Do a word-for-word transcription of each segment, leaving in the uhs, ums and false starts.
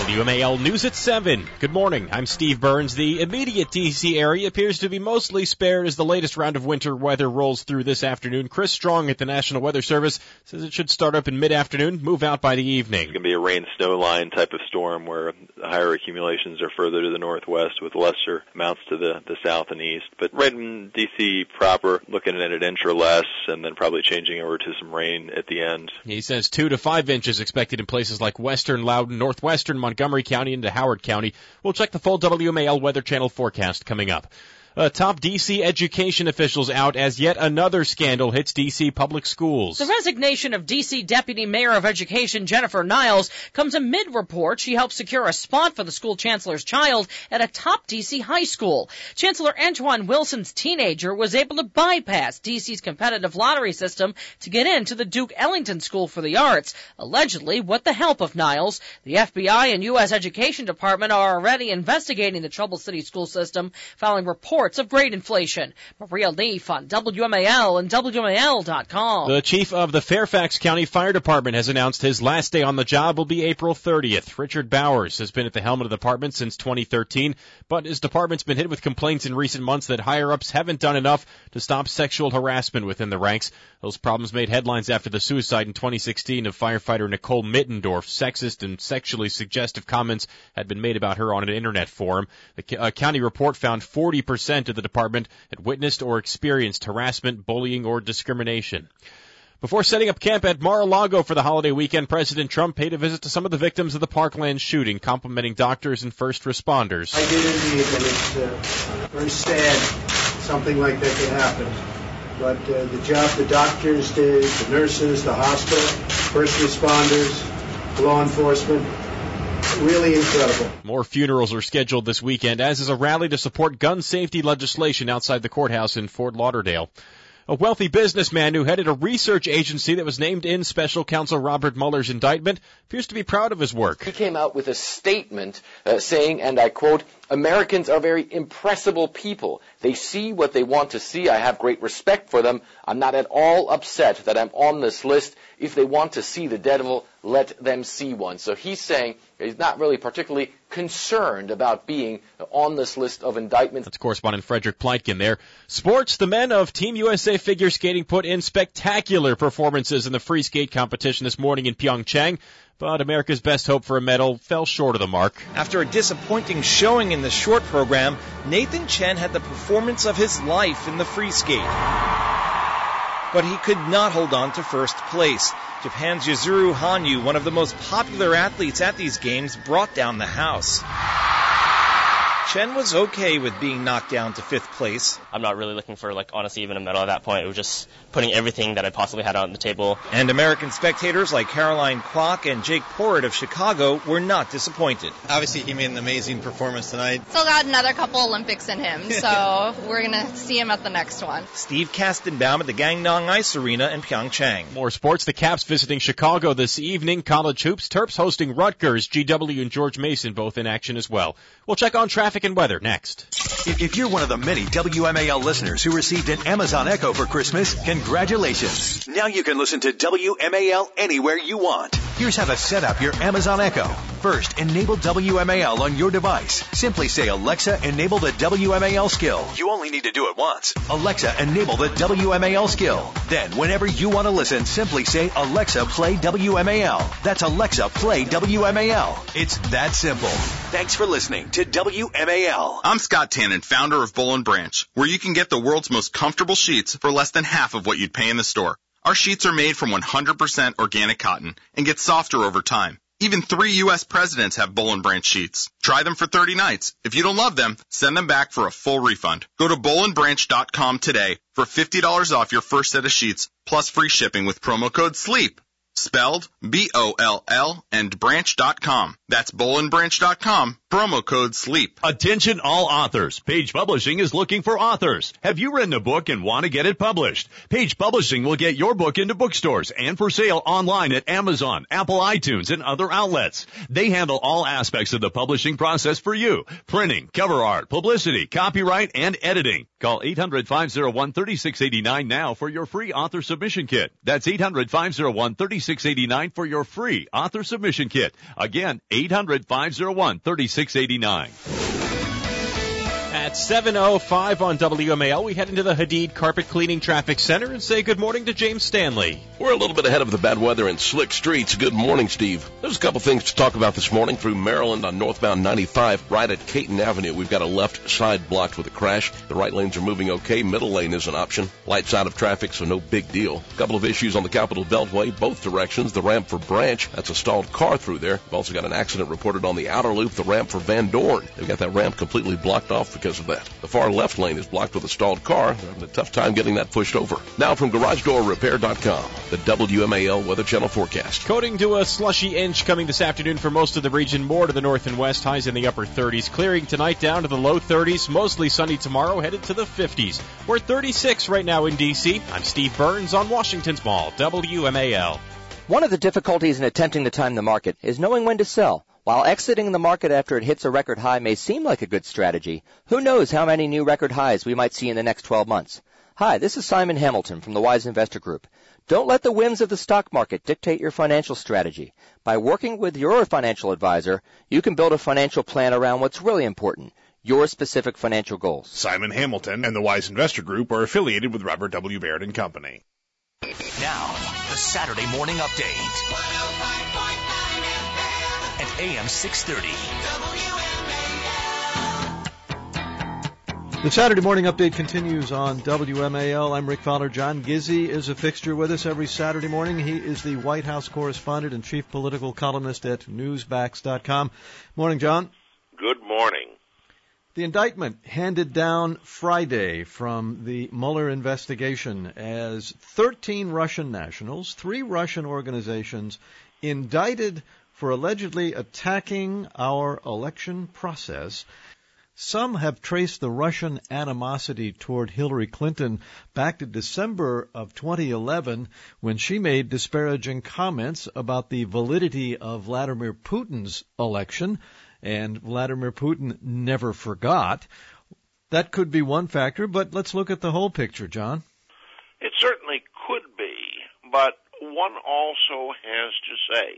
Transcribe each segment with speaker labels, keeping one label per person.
Speaker 1: W M A L News at seven. Good morning. I'm Steve Burns. The immediate D C area appears to be mostly spared as the latest round of winter weather rolls through this afternoon. Chris Strong at the National Weather Service says it should start up in mid-afternoon, move out by the evening.
Speaker 2: It's going to be a rain-snow line type of storm where higher accumulations are further to the northwest with lesser amounts to the, the south and east. But right in D C proper, looking at an inch or less, and then probably changing over to some rain at the end.
Speaker 1: He says two to five inches expected in places like western Loudoun, northwestern Montgomery County into Howard County. We'll check the full W M A L Weather Channel forecast coming up. Uh, top D C education officials out as yet another scandal hits D C public schools.
Speaker 3: The resignation of D C Deputy Mayor of Education Jennifer Niles comes amid report she helped secure a spot for the school chancellor's child at a top D C high school. Chancellor Antoine Wilson's teenager was able to bypass D C's competitive lottery system to get into the Duke Ellington School for the Arts, allegedly with the help of Niles. The F B I and U S Education Department are already investigating the Trouble City school system, filing reports of grade inflation. Maria Leaf on W M A L and W M A L dot com.
Speaker 1: The chief of the Fairfax County Fire Department has announced his last day on the job will be April thirtieth. Richard Bowers has been at the helm of the department since twenty thirteen, but his department's been hit with complaints in recent months that higher-ups haven't done enough to stop sexual harassment within the ranks. Those problems made headlines after the suicide in twenty sixteen of firefighter Nicole Mittendorf. Sexist and sexually suggestive comments had been made about her on an internet forum. The uh, county report found forty percent of the department had witnessed or experienced harassment, bullying, or discrimination. Before setting up camp at Mar-a-Lago for the holiday weekend, President Trump paid a visit to some of the victims of the Parkland shooting, complimenting doctors and first responders.
Speaker 4: I did indeed, and it's uh, very sad something like that could happen. But uh, the job the doctors did, the nurses, the hospital, first responders, law enforcement, really incredible.
Speaker 1: More funerals are scheduled this weekend, as is a rally to support gun safety legislation outside the courthouse in Fort Lauderdale. A wealthy businessman who headed a research agency that was named in Special Counsel Robert Mueller's indictment appears to be proud of his work.
Speaker 5: He came out with a statement uh, saying, and I quote, "Americans are very impressible people. They see what they want to see. I have great respect for them. I'm not at all upset that I'm on this list. If they want to see the devil, let them see one." So he's saying he's not really particularly concerned about being on this list of indictments.
Speaker 1: That's correspondent Frederick Pleitgen there. Sports, the men of Team U S A Figure Skating put in spectacular performances in the free skate competition this morning in Pyeongchang, but America's best hope for a medal fell short of the mark.
Speaker 6: After a disappointing showing in the short program, Nathan Chen had the performance of his life in the free skate. But he could not hold on to first place. Japan's Yuzuru Hanyu, one of the most popular athletes at these games, brought down the house. Chen was okay with being knocked down to fifth place.
Speaker 7: I'm not really looking for, like, honestly, even a medal at that point. It was just putting everything that I possibly had on the table.
Speaker 6: And American spectators like Caroline Kwok and Jake Porritt of Chicago were not disappointed.
Speaker 8: Obviously, he made an amazing performance tonight.
Speaker 9: Still got another couple Olympics in him, so we're going to see him at the next one.
Speaker 6: Steve Kastenbaum at the Gangnam Ice Arena in Pyeongchang.
Speaker 1: More sports. The Caps visiting Chicago this evening. College hoops. Terps hosting Rutgers. G W and George Mason both in action as well. We'll check on traffic and weather next.
Speaker 10: If you're one of the many W M A L listeners who received an Amazon Echo for Christmas, congratulations. Now you can listen to W M A L anywhere you want. Here's how to set up your Amazon Echo. First, enable W M A L on your device. Simply say, "Alexa, enable the W M A L skill." You only need to do it once. Alexa, enable the W M A L skill. Then, whenever you want to listen, simply say, "Alexa, play W M A L." That's Alexa, play W M A L. It's that simple. Thanks for listening to W M A L.
Speaker 11: I'm Scott Tannen, founder of Boll and Branch, where you can get the world's most comfortable sheets for less than half of what you'd pay in the store. Our sheets are made from one hundred percent organic cotton and get softer over time. Even three U S presidents have Boll and Branch sheets. Try them for thirty nights. If you don't love them, send them back for a full refund. Go to boll and branch dot com today for fifty dollars off your first set of sheets, plus free shipping with promo code SLEEP. Spelled B O L L and branch dot com. That's boll and branch dot com, promo code SLEEP.
Speaker 12: Attention all authors. Page Publishing is looking for authors. Have you written a book and want to get it published? Page Publishing will get your book into bookstores and for sale online at Amazon, Apple iTunes, and other outlets. They handle all aspects of the publishing process for you. Printing, cover art, publicity, copyright, and editing. Call eight hundred, five oh one, three six eight nine now for your free author submission kit. That's eight hundred, five oh one, three six six eight nine for your free author submission kit. Again, eight hundred, five oh one, three six eight nine.
Speaker 1: At seven oh five on W M A L, we head into the Hadid Carpet Cleaning Traffic Center and say good morning to James Stanley.
Speaker 13: We're a little bit ahead of the bad weather and slick streets. Good morning, Steve. There's a couple things to talk about this morning through Maryland on northbound ninety-five. Right at Caton Avenue, we've got a left side blocked with a crash. The right lanes are moving okay. Middle lane is an option. Lights out of traffic, so no big deal. A couple of issues on the Capitol Beltway, both directions. The ramp for Branch, that's a stalled car through there. We've also got an accident reported on the outer loop, the ramp for Van Dorn. They've got that ramp completely blocked off because of that. The far left lane is blocked with a stalled car. They're having a tough time getting that pushed over. Now from Garage Door Repair dot com, the W M A L Weather Channel forecast.
Speaker 1: Coating to a slushy inch coming this afternoon for most of the region, more to the north and west. Highs in the upper thirties. Clearing tonight down to the low thirties. Mostly sunny tomorrow, headed to the fifties. We're thirty-six right now in D C. I'm Steve Burns on Washington's Mall, W M A L.
Speaker 14: One of the difficulties in attempting to time the market is knowing when to sell. While exiting the market after it hits a record high may seem like a good strategy, who knows how many new record highs we might see in the next twelve months. Hi, this is Simon Hamilton from the Wise Investor Group. Don't let the whims of the stock market dictate your financial strategy. By working with your financial advisor, you can build a financial plan around what's really important, your specific financial goals.
Speaker 15: Simon Hamilton and the Wise Investor Group are affiliated with Robert W. Baird and Company.
Speaker 10: Now, the Saturday Morning Update. At A M six thirty.
Speaker 16: The Saturday Morning Update continues on W M A L. I'm Rick Fowler. John Gizzi is a fixture with us every Saturday morning. He is the White House correspondent and chief political columnist at newsbacks dot com. Morning, John.
Speaker 17: Good morning.
Speaker 16: The indictment handed down Friday from the Mueller investigation as thirteen Russian nationals, three Russian organizations, indicted for allegedly attacking our election process. Some have traced the Russian animosity toward Hillary Clinton back to December of twenty eleven when she made disparaging comments about the validity of Vladimir Putin's election, and Vladimir Putin never forgot. That could be one factor, but let's look at the whole picture, John.
Speaker 17: It certainly could be, but one also has to say,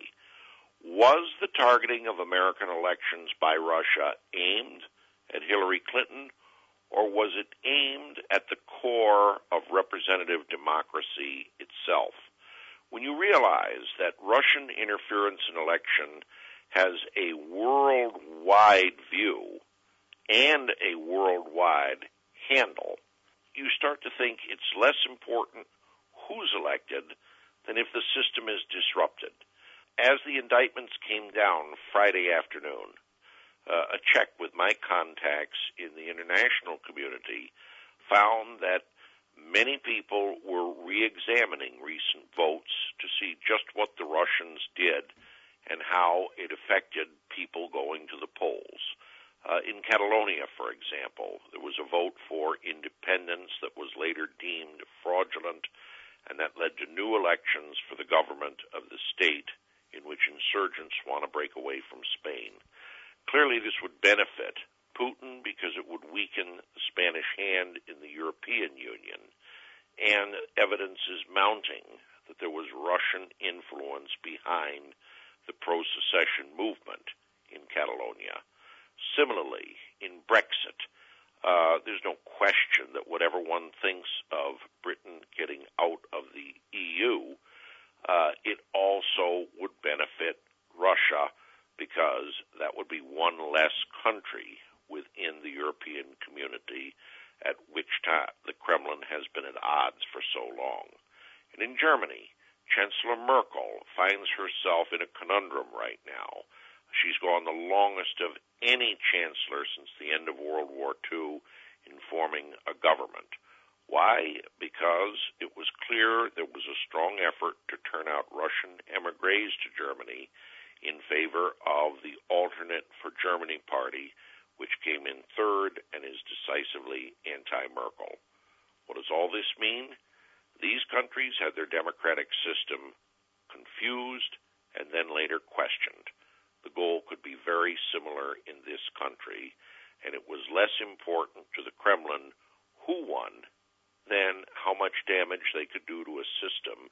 Speaker 17: was the targeting of American elections by Russia aimed at Hillary Clinton, or was it aimed at the core of representative democracy itself? When you realize that Russian interference in election has a worldwide view and a worldwide handle, you start to think it's less important who's elected than if the system is disrupted. As the indictments came down Friday afternoon, uh, a check with my contacts in the international community found that many people were re-examining recent votes to see just what the Russians did and how it affected people going to the polls. Uh, in Catalonia, for example, there was a vote for independence that was later deemed fraudulent, and that led to new elections for the government of the state in which insurgents want to break away from Spain. Clearly, this would benefit Putin because it would weaken the Spanish hand in the European Union, and evidence is mounting that there was Russian influence behind the pro-secession movement in Catalonia. Similarly, in Brexit, uh, there's no question that whatever one thinks of Britain getting out of the E U, Uh, it also would benefit Russia because that would be one less country within the European community at which time the Kremlin has been at odds for so long. And in Germany, Chancellor Merkel finds herself in a conundrum right now. She's gone the longest of any chancellor since the end of World War Two in forming a government. Why? Because it was clear there was a strong effort to turn out Russian emigres to Germany in favor of the alternate for Germany party, which came in third and is decisively anti-Merkel. What does all this mean? These countries had their democratic system confused and then later questioned. The goal could be very similar in this country, and it was less important to the Kremlin who won than how much damage they could do to a system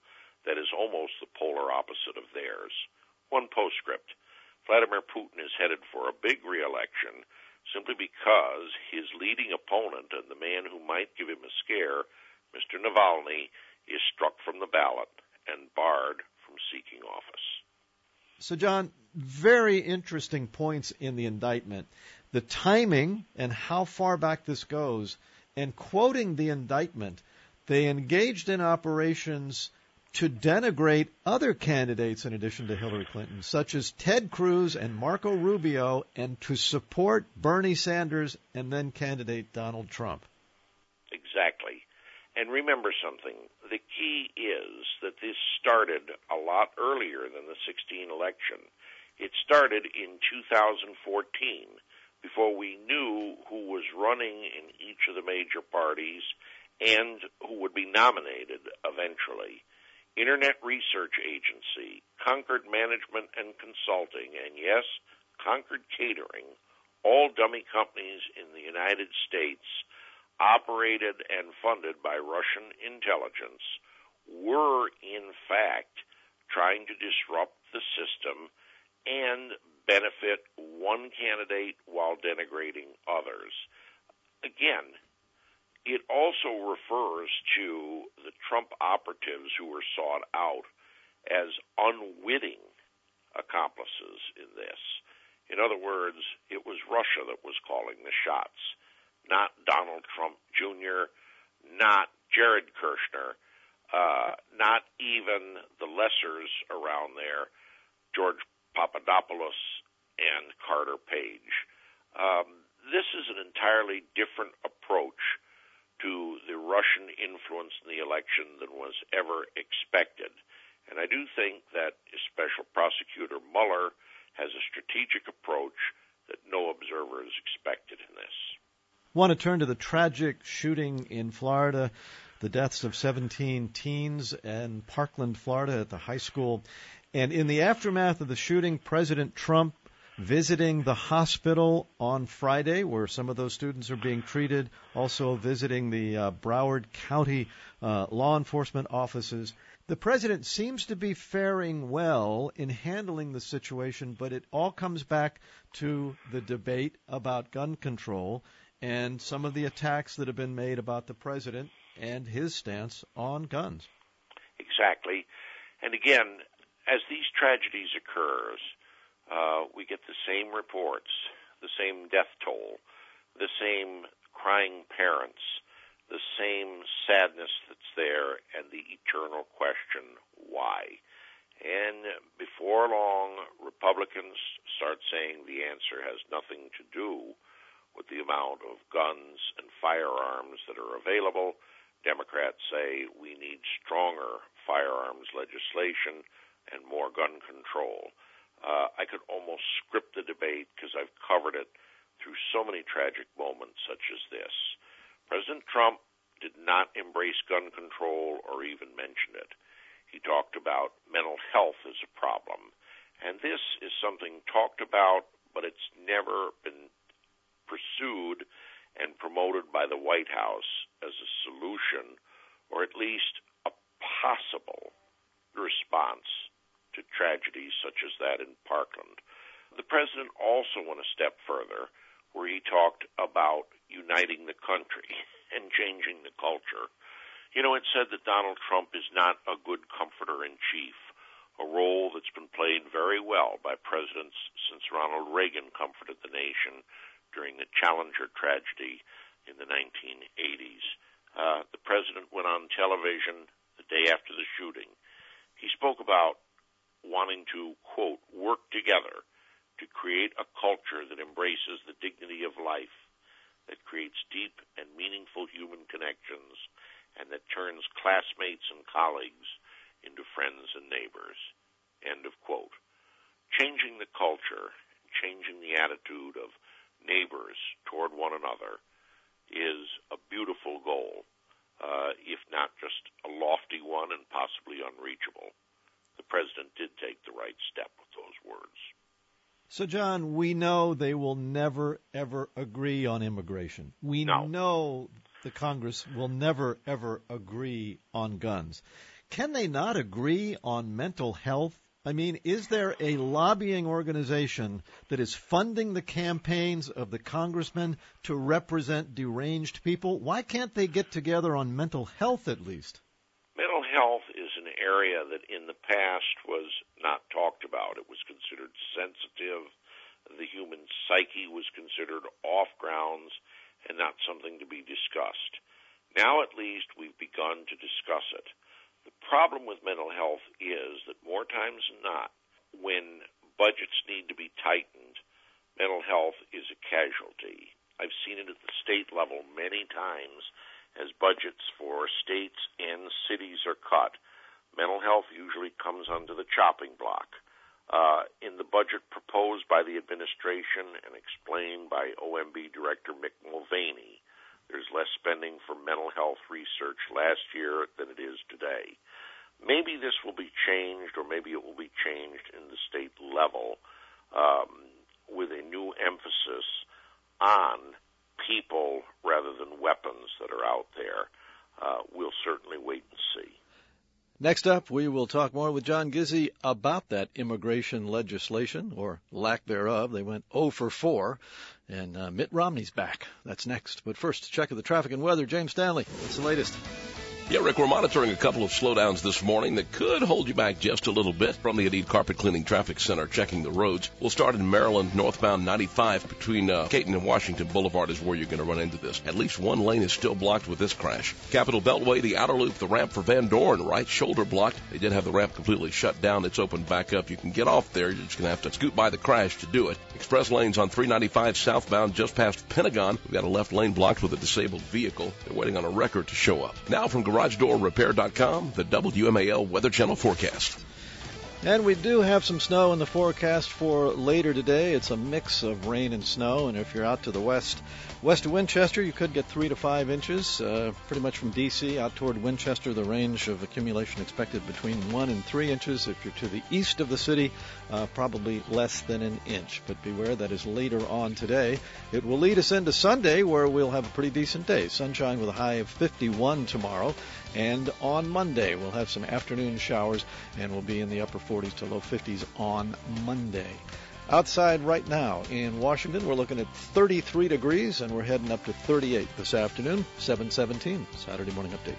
Speaker 17: that is almost the polar opposite of theirs. One postscript. Vladimir Putin is headed for a big re-election simply because his leading opponent and the man who might give him a scare, Mister Navalny, is struck from the ballot and barred from seeking office.
Speaker 16: So, John, very interesting points in the indictment. The timing and how far back this goes, and quoting the indictment, they engaged in operations to denigrate other candidates in addition to Hillary Clinton, such as Ted Cruz and Marco Rubio, and to support Bernie Sanders and then candidate Donald Trump.
Speaker 17: Exactly. And remember something, the key is that this started a lot earlier than the sixteen election. It started in two thousand fourteen, before we knew who was running in each of the major parties and who would be nominated eventually. Internet Research Agency, Concord Management and Consulting, and yes, Concord Catering, all dummy companies in the United States, operated and funded by Russian intelligence, were in fact trying to disrupt the system and benefit one candidate while denigrating others. Again, it also refers to the Trump operatives who were sought out as unwitting accomplices in this. In other words, it was Russia that was calling the shots, not Donald Trump Junior, not Jared Kushner, uh, not even the lessers around there, George Papadopoulos and Carter Page. Um, this is an entirely different approach to the Russian influence in the election than was ever expected. And I do think that Special Prosecutor Mueller has a strategic approach that no observers expected in this.
Speaker 16: I want to turn to the tragic shooting in Florida, the deaths of seventeen teens in Parkland, Florida at the high school. And in the aftermath of the shooting, President Trump visiting the hospital on Friday where some of those students are being treated, also visiting the uh, Broward County uh, law enforcement offices. The president seems to be faring well in handling the situation, but it all comes back to the debate about gun control and some of the attacks that have been made about the president and his stance on guns.
Speaker 17: Exactly. And again, as these tragedies occurs, uh, we get the same reports, the same death toll, the same crying parents, the same sadness that's there, and the eternal question, why? And before long, Republicans start saying the answer has nothing to do with the amount of guns and firearms that are available. Democrats say we need stronger firearms legislation and more gun control. Uh, I could almost script the debate because I've covered it through so many tragic moments such as this. President Trump did not embrace gun control or even mention it. He talked about mental health as a problem. And this is something talked about, but it's never been pursued and promoted by the White House as a solution, or at least a possible response to tragedies such as that in Parkland. The president also went a step further, where he talked about uniting the country and changing the culture. You know, it's said that Donald Trump is not a good comforter-in-chief, a role that's been played very well by presidents since Ronald Reagan comforted the nation during the Challenger tragedy in the nineteen eighties. Uh, the president went on television the day after the shooting. He spoke about wanting to, quote, work together to create a culture that embraces the dignity of life, that creates deep and meaningful human connections, and that turns classmates and colleagues into friends and neighbors, end of quote. Changing the culture, changing the attitude of neighbors toward one another is a beautiful goal, uh, if not just a lofty one and possibly unreachable. The president did take the right step with those words.
Speaker 16: So, John, we know they will never, ever agree on immigration. We
Speaker 17: no.
Speaker 16: know the Congress will never, ever agree on guns. can they not agree on mental health? I mean, is there a lobbying organization that is funding the campaigns of the congressmen to represent deranged people? Why can't they get together on mental health at least?
Speaker 17: Mental health is an area that in the past was not talked about. It was considered sensitive. The human psyche was considered off grounds and not something to be discussed. Now at least we've begun to discuss it. The problem with mental health is that more times than not, when budgets need to be tightened, mental health is a casualty. I've seen it at the state level many times. As budgets for states and cities are cut, mental health usually comes onto the chopping block. Uh, in the budget proposed by the administration and explained by O M B Director Mick Mulvaney, there's less spending for mental health research last year than it is today. Maybe this will be changed, or maybe it will be changed in the state level um, with a new emphasis on people rather than weapons that are out there. Uh, we'll certainly wait and see.
Speaker 16: Next up, we will talk more with John Gizzi about that immigration legislation, or lack thereof. They went oh for four, and uh, Mitt Romney's back. That's next. But first, a check of the traffic and weather. James Stanley, what's the latest?
Speaker 13: Yeah, Rick, we're monitoring a couple of slowdowns this morning that could hold you back just a little bit. From the Adid Carpet Cleaning Traffic Center, checking the roads. We'll start in Maryland, northbound ninety-five between uh, Caton and Washington Boulevard is where you're going to run into this. At least one lane is still blocked with this crash. Capitol Beltway, the outer loop, the ramp for Van Dorn, right shoulder blocked. They did have the ramp completely shut down. It's opened back up. You can get off there. You're just going to have to scoot by the crash to do it. Express lanes on three ninety-five southbound just past Pentagon. We've got a left lane blocked with a disabled vehicle. They're waiting on a wrecker to show up. Now from Garage Door Repair dot com, the W M A L Weather Channel forecast.
Speaker 16: And we do have some snow in the forecast for later today. It's a mix of rain and snow, and if you're out to the west, west of Winchester, you could get three to five inches, uh, pretty much from D C out toward Winchester. The range of accumulation expected between one and three inches. If you're to the east of the city, uh, probably less than an inch. But beware, that is later on today. It will lead us into Sunday, where we'll have a pretty decent day. Sunshine with a high of fifty-one tomorrow. And on Monday, we'll have some afternoon showers, and we'll be in the upper forties to low fifties on Monday. Outside right now in Washington, we're looking at thirty-three degrees, and we're heading up to thirty-eight this afternoon, seven seventeen, Saturday Morning Update.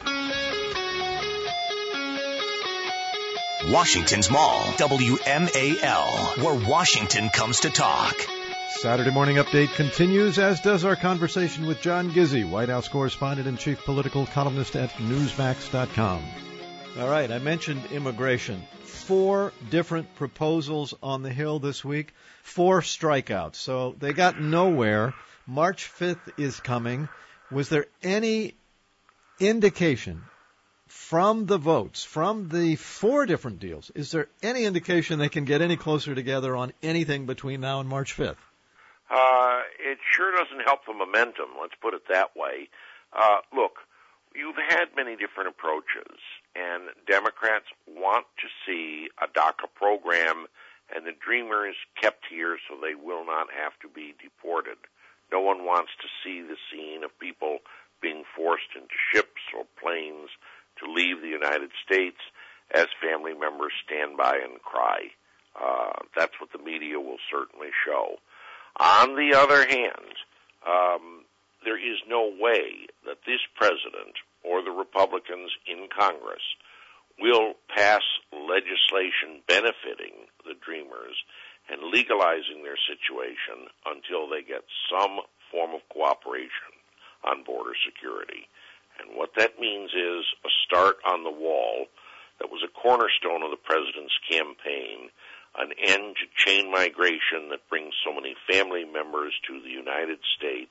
Speaker 10: Washington's Mall, W M A L, where Washington comes to talk.
Speaker 16: Saturday Morning Update continues, as does our conversation with John Gizzi, White House correspondent and chief political columnist at Newsmax dot com. All right, I mentioned immigration. Four different proposals on the Hill this week, four strikeouts. So they got nowhere. March fifth is coming. Was there any indication from the votes, from the four different deals, is there any indication they can get any closer together on anything between now and March fifth?
Speaker 17: Uh, it sure doesn't help the momentum, let's put it that way. Uh, look, you've had many different approaches, and Democrats want to see a DACA program and the Dreamers kept here so they will not have to be deported. No one wants to see the scene of people being forced into ships or planes to leave the United States as family members stand by and cry. Uh, that's what the media will certainly show. On the other hand, um, there is no way that this president or the Republicans in Congress will pass legislation benefiting the Dreamers and legalizing their situation until they get some form of cooperation on border security. And what that means is a start on the wall that was a cornerstone of the president's campaign, an end to chain migration that brings so many family members to the United States,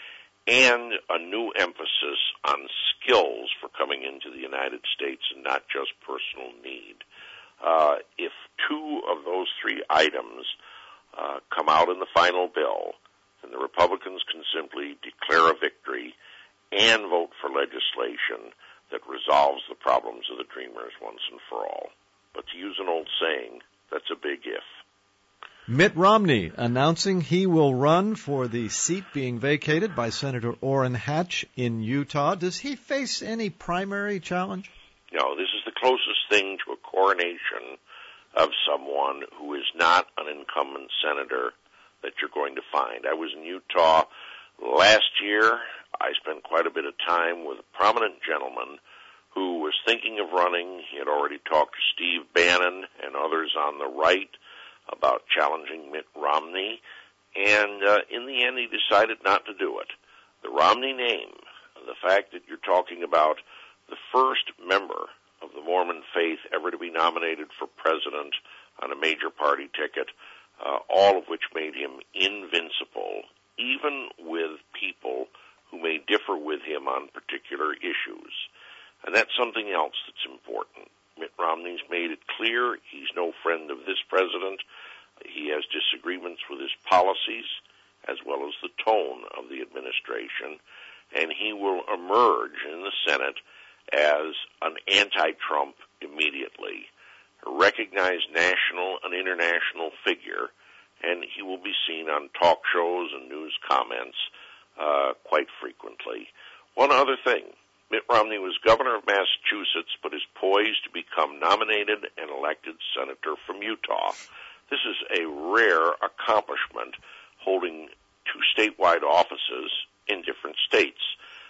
Speaker 17: and a new emphasis on skills for coming into the United States and not just personal need. Uh, if two of those three items uh, come out in the final bill, then the Republicans can simply declare a victory and vote for legislation that resolves the problems of the Dreamers once and for all. But to use an old saying, that's a big if.
Speaker 16: Mitt Romney announcing he will run for the seat being vacated by Senator Orrin Hatch in Utah. Does he face any primary challenge?
Speaker 17: No, this is the closest thing to a coronation of someone who is not an incumbent senator that you're going to find. I was in Utah last year. I spent quite a bit of time with a prominent gentleman who was thinking of running. He had already talked to Steve Bannon and others on the right about challenging Mitt Romney, and uh, in the end he decided not to do it. The Romney name, the fact that you're talking about the first member of the Mormon faith ever to be nominated for president on a major party ticket, uh, all of which made him invincible, even with people who may differ with him on particular issues. And that's something else that's important. Mitt Romney's made it clear he's no friend of this president. He has disagreements with his policies as well as the tone of the administration, and he will emerge in the Senate as an anti-Trump immediately, a recognized national and international figure, and he will be seen on talk shows and news comments uh, quite frequently. One other thing. Mitt Romney was governor of Massachusetts, but is poised to become nominated and elected senator from Utah. This is a rare accomplishment, holding two statewide offices in different states.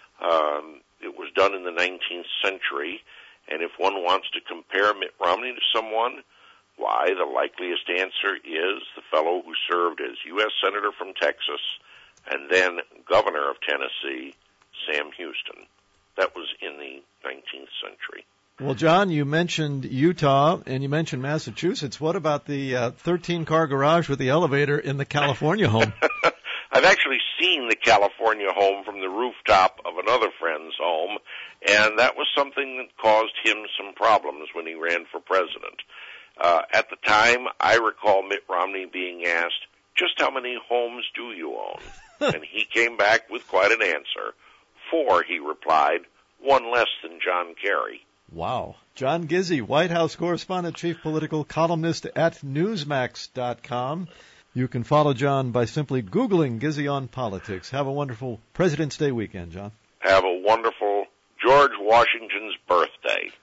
Speaker 17: Um, it was done in the nineteenth century, and if one wants to compare Mitt Romney to someone, why, the likeliest answer is the fellow who served as U S Senator from Texas and then governor of Tennessee, Sam Houston. That was in the nineteenth century.
Speaker 16: Well, John, you mentioned Utah and you mentioned Massachusetts. What about the uh, thirteen-car garage with the elevator in the California home?
Speaker 17: I've actually seen the California home from the rooftop of another friend's home, and that was something that caused him some problems when he ran for president. Uh, at the time, I recall Mitt Romney being asked, just how many homes do you own? And he came back with quite an answer. Four, he replied, one less than John Kerry.
Speaker 16: Wow. John Gizzi, White House correspondent, chief political columnist at Newsmax dot com. You can follow John by simply Googling Gizzi on Politics. Have a wonderful President's Day weekend, John.
Speaker 17: Have a wonderful George Washington's birthday.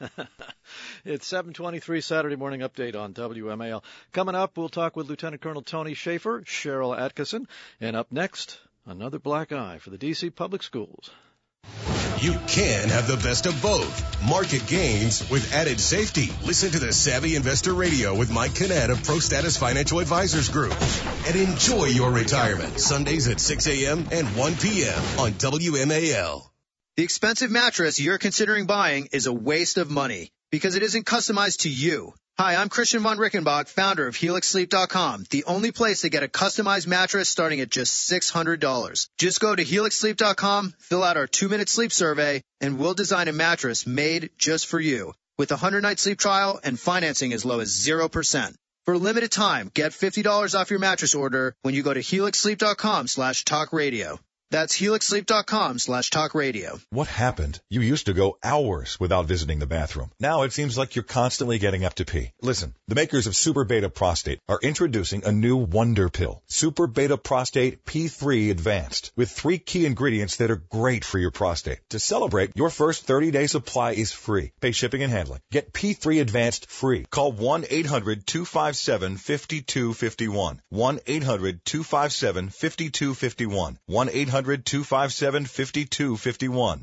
Speaker 16: It's seven twenty-three, Saturday morning update on W M A L. Coming up, we'll talk with Lieutenant Colonel Tony Schaefer, Cheryl Atkinson, and up next, another black eye for the D C Public Schools.
Speaker 18: You can have the best of both. Market gains with added safety. Listen to the Savvy Investor Radio with Mike Kinnett of ProStatus Financial Advisors Group. And enjoy your retirement. Sundays at six a.m. and one p.m. on W M A L.
Speaker 19: The expensive mattress you're considering buying is a waste of money because it isn't customized to you. Hi, I'm Christian von Rickenbach, founder of Helix Sleep dot com, the only place to get a customized mattress starting at just six hundred dollars. Just go to Helix Sleep dot com, fill out our two-minute sleep survey, and we'll design a mattress made just for you with a one hundred night sleep trial and financing as low as zero percent. For a limited time, get fifty dollars off your mattress order when you go to Helix Sleep dot com slash talk radio. That's Helix Sleep dot com slash talk radio.
Speaker 20: What happened? You used to go hours without visiting the bathroom. Now it seems like you're constantly getting up to pee. Listen, the makers of Super Beta Prostate are introducing a new wonder pill, Super Beta Prostate P three Advanced, with three key ingredients that are great for your prostate. To celebrate, your first thirty-day supply is free. Pay shipping and handling. Get P three Advanced free. Call one eight hundred two five seven five two five one. one eight hundred two five seven five two five one. one eight hundred two five seven five two five one.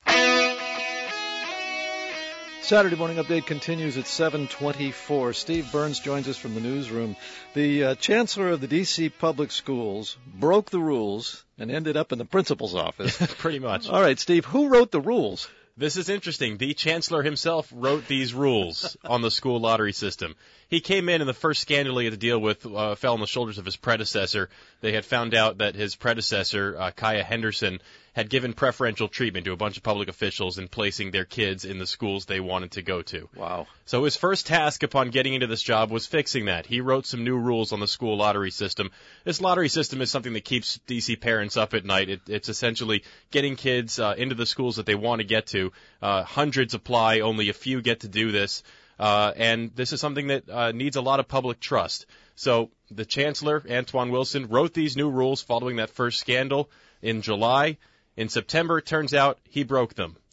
Speaker 16: Saturday Morning Update continues at seven twenty-four. Steve Burns joins us from the newsroom. The uh, chancellor of the D C Public Schools broke the rules and ended up in the principal's office.
Speaker 1: Pretty much.
Speaker 16: All right, Steve, who wrote the rules?
Speaker 1: This is interesting. The chancellor himself wrote these rules on the school lottery system. He came in, and the first scandal he had to deal with uh, fell on the shoulders of his predecessor. They had found out that his predecessor, uh, Kaya Henderson, had given preferential treatment to a bunch of public officials in placing their kids in the schools they wanted to go to.
Speaker 16: Wow.
Speaker 1: So his first task upon getting into this job was fixing that. He wrote some new rules on the school lottery system. This lottery system is something that keeps D C parents up at night. It, it's essentially getting kids uh, into the schools that they want to get to. Uh, hundreds apply, only a few get to do this. Uh, and this is something that uh, needs a lot of public trust. So the chancellor, Antoine Wilson, wrote these new rules following that first scandal in July. In September, it turns out he broke them.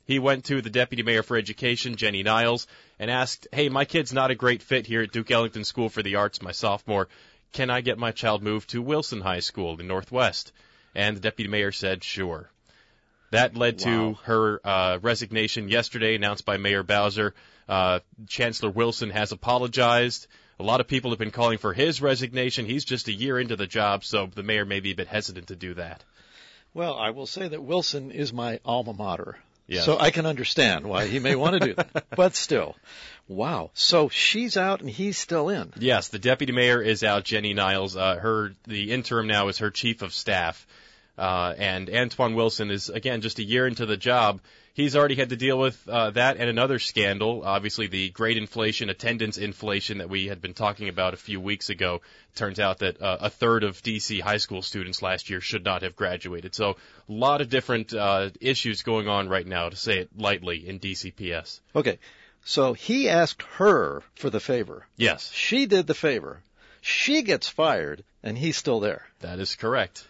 Speaker 1: He went to the Deputy Mayor for Education, Jenny Niles, and asked, hey, my kid's not a great fit here at Duke Ellington School for the Arts, my sophomore. Can I get my child moved to Wilson High School in Northwest? And the Deputy Mayor said, sure. That led wow. to her uh, resignation yesterday, announced by Mayor Bowser. Uh, Chancellor Wilson has apologized. A lot of people have been calling for his resignation. He's just a year into the job, so the mayor may be a bit hesitant to do that.
Speaker 16: Well, I will say that Wilson is my alma mater.
Speaker 1: Yes.
Speaker 16: So I can understand why he may want to do that. But still, wow. So she's out and he's still in.
Speaker 1: Yes, the deputy mayor is out, Jenny Niles. Uh, her the interim now is her chief of staff. Uh, and Antoine Wilson is, again, just a year into the job. He's already had to deal with uh, that and another scandal, obviously the great inflation, attendance inflation that we had been talking about a few weeks ago. Turns out that uh, a third of D C high school students last year should not have graduated. So a lot of different uh, issues going on right now, to say it lightly, in D C P S.
Speaker 16: Okay, so he asked her for the favor.
Speaker 1: Yes.
Speaker 16: She did the favor. She gets fired, and he's still there.
Speaker 1: That is correct.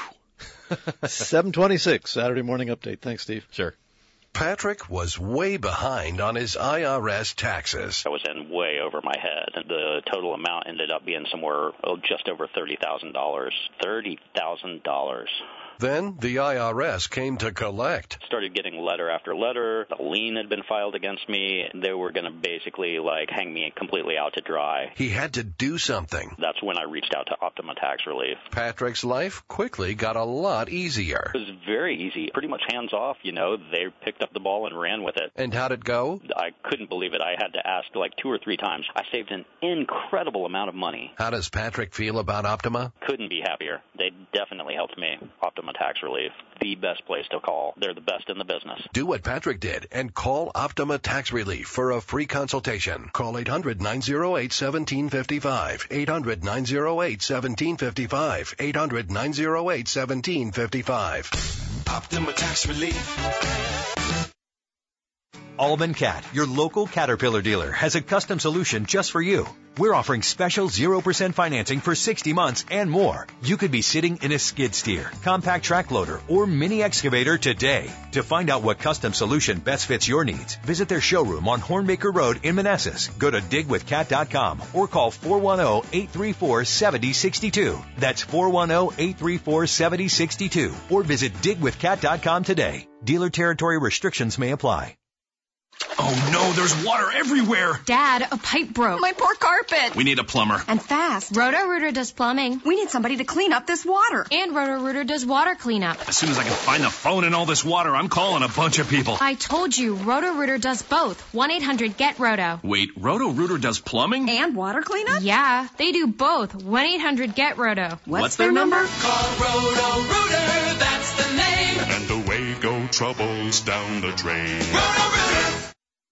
Speaker 16: seven twenty-six, Saturday Morning Update. Thanks, Steve.
Speaker 1: Sure.
Speaker 18: Patrick was way behind on his I R S taxes.
Speaker 21: I was in way over my head, and the total amount ended up being somewhere oh, just over thirty thousand dollars. thirty thousand dollars.
Speaker 18: Then the I R S came to collect.
Speaker 21: Started getting letter after letter. A lien had been filed against me. They were going to basically, like, hang me completely out to dry.
Speaker 18: He had to do something.
Speaker 21: That's when I reached out to Optima Tax Relief.
Speaker 18: Patrick's life quickly got a lot easier.
Speaker 21: It was very easy. Pretty much hands off, you know. They picked up the ball and ran with it.
Speaker 18: And how'd it go?
Speaker 21: I couldn't believe it. I had to ask like two or three times. I saved an incredible amount of money.
Speaker 18: How does Patrick feel about Optima?
Speaker 21: Couldn't be happier. They definitely helped me. Optima Tax Relief. The best place to call. They're the best in the business.
Speaker 18: Do what Patrick did and call Optima Tax Relief for a free consultation. Call eight hundred, nine oh eight, one seven five five. eight hundred, nine oh eight, one seven five five. eight hundred, nine oh eight, one seven five five. Optima Tax Relief.
Speaker 10: Allman Cat, your local Caterpillar dealer, has a custom solution just for you. We're offering special zero percent financing for sixty months and more. You could be sitting in a skid steer, compact track loader, or mini excavator today. To find out what custom solution best fits your needs, visit their showroom on Hornmaker Road in Manassas. Go to dig with cat dot com or call four one zero, eight three four, seven zero six two. That's four one zero, eight three four, seven zero six two. Or visit dig with cat dot com today. Dealer territory restrictions may apply.
Speaker 22: Oh no, there's water everywhere!
Speaker 23: Dad, a pipe broke.
Speaker 22: My poor carpet! We need a plumber.
Speaker 23: And fast. Roto-Rooter does plumbing. We need somebody to clean up this water. And Roto-Rooter does water cleanup.
Speaker 22: As soon as I can find the phone in all this water, I'm calling a bunch of people.
Speaker 23: I told you, Roto-Rooter does both. one eight hundred get roto.
Speaker 22: Wait, Roto-Rooter does plumbing?
Speaker 23: And water cleanup? Yeah, they do both. one eight hundred get roto.
Speaker 22: What's, What's their number?
Speaker 24: Call Roto-Rooter, that's the name.
Speaker 25: And away go troubles down the drain.
Speaker 24: Roto-Rooter!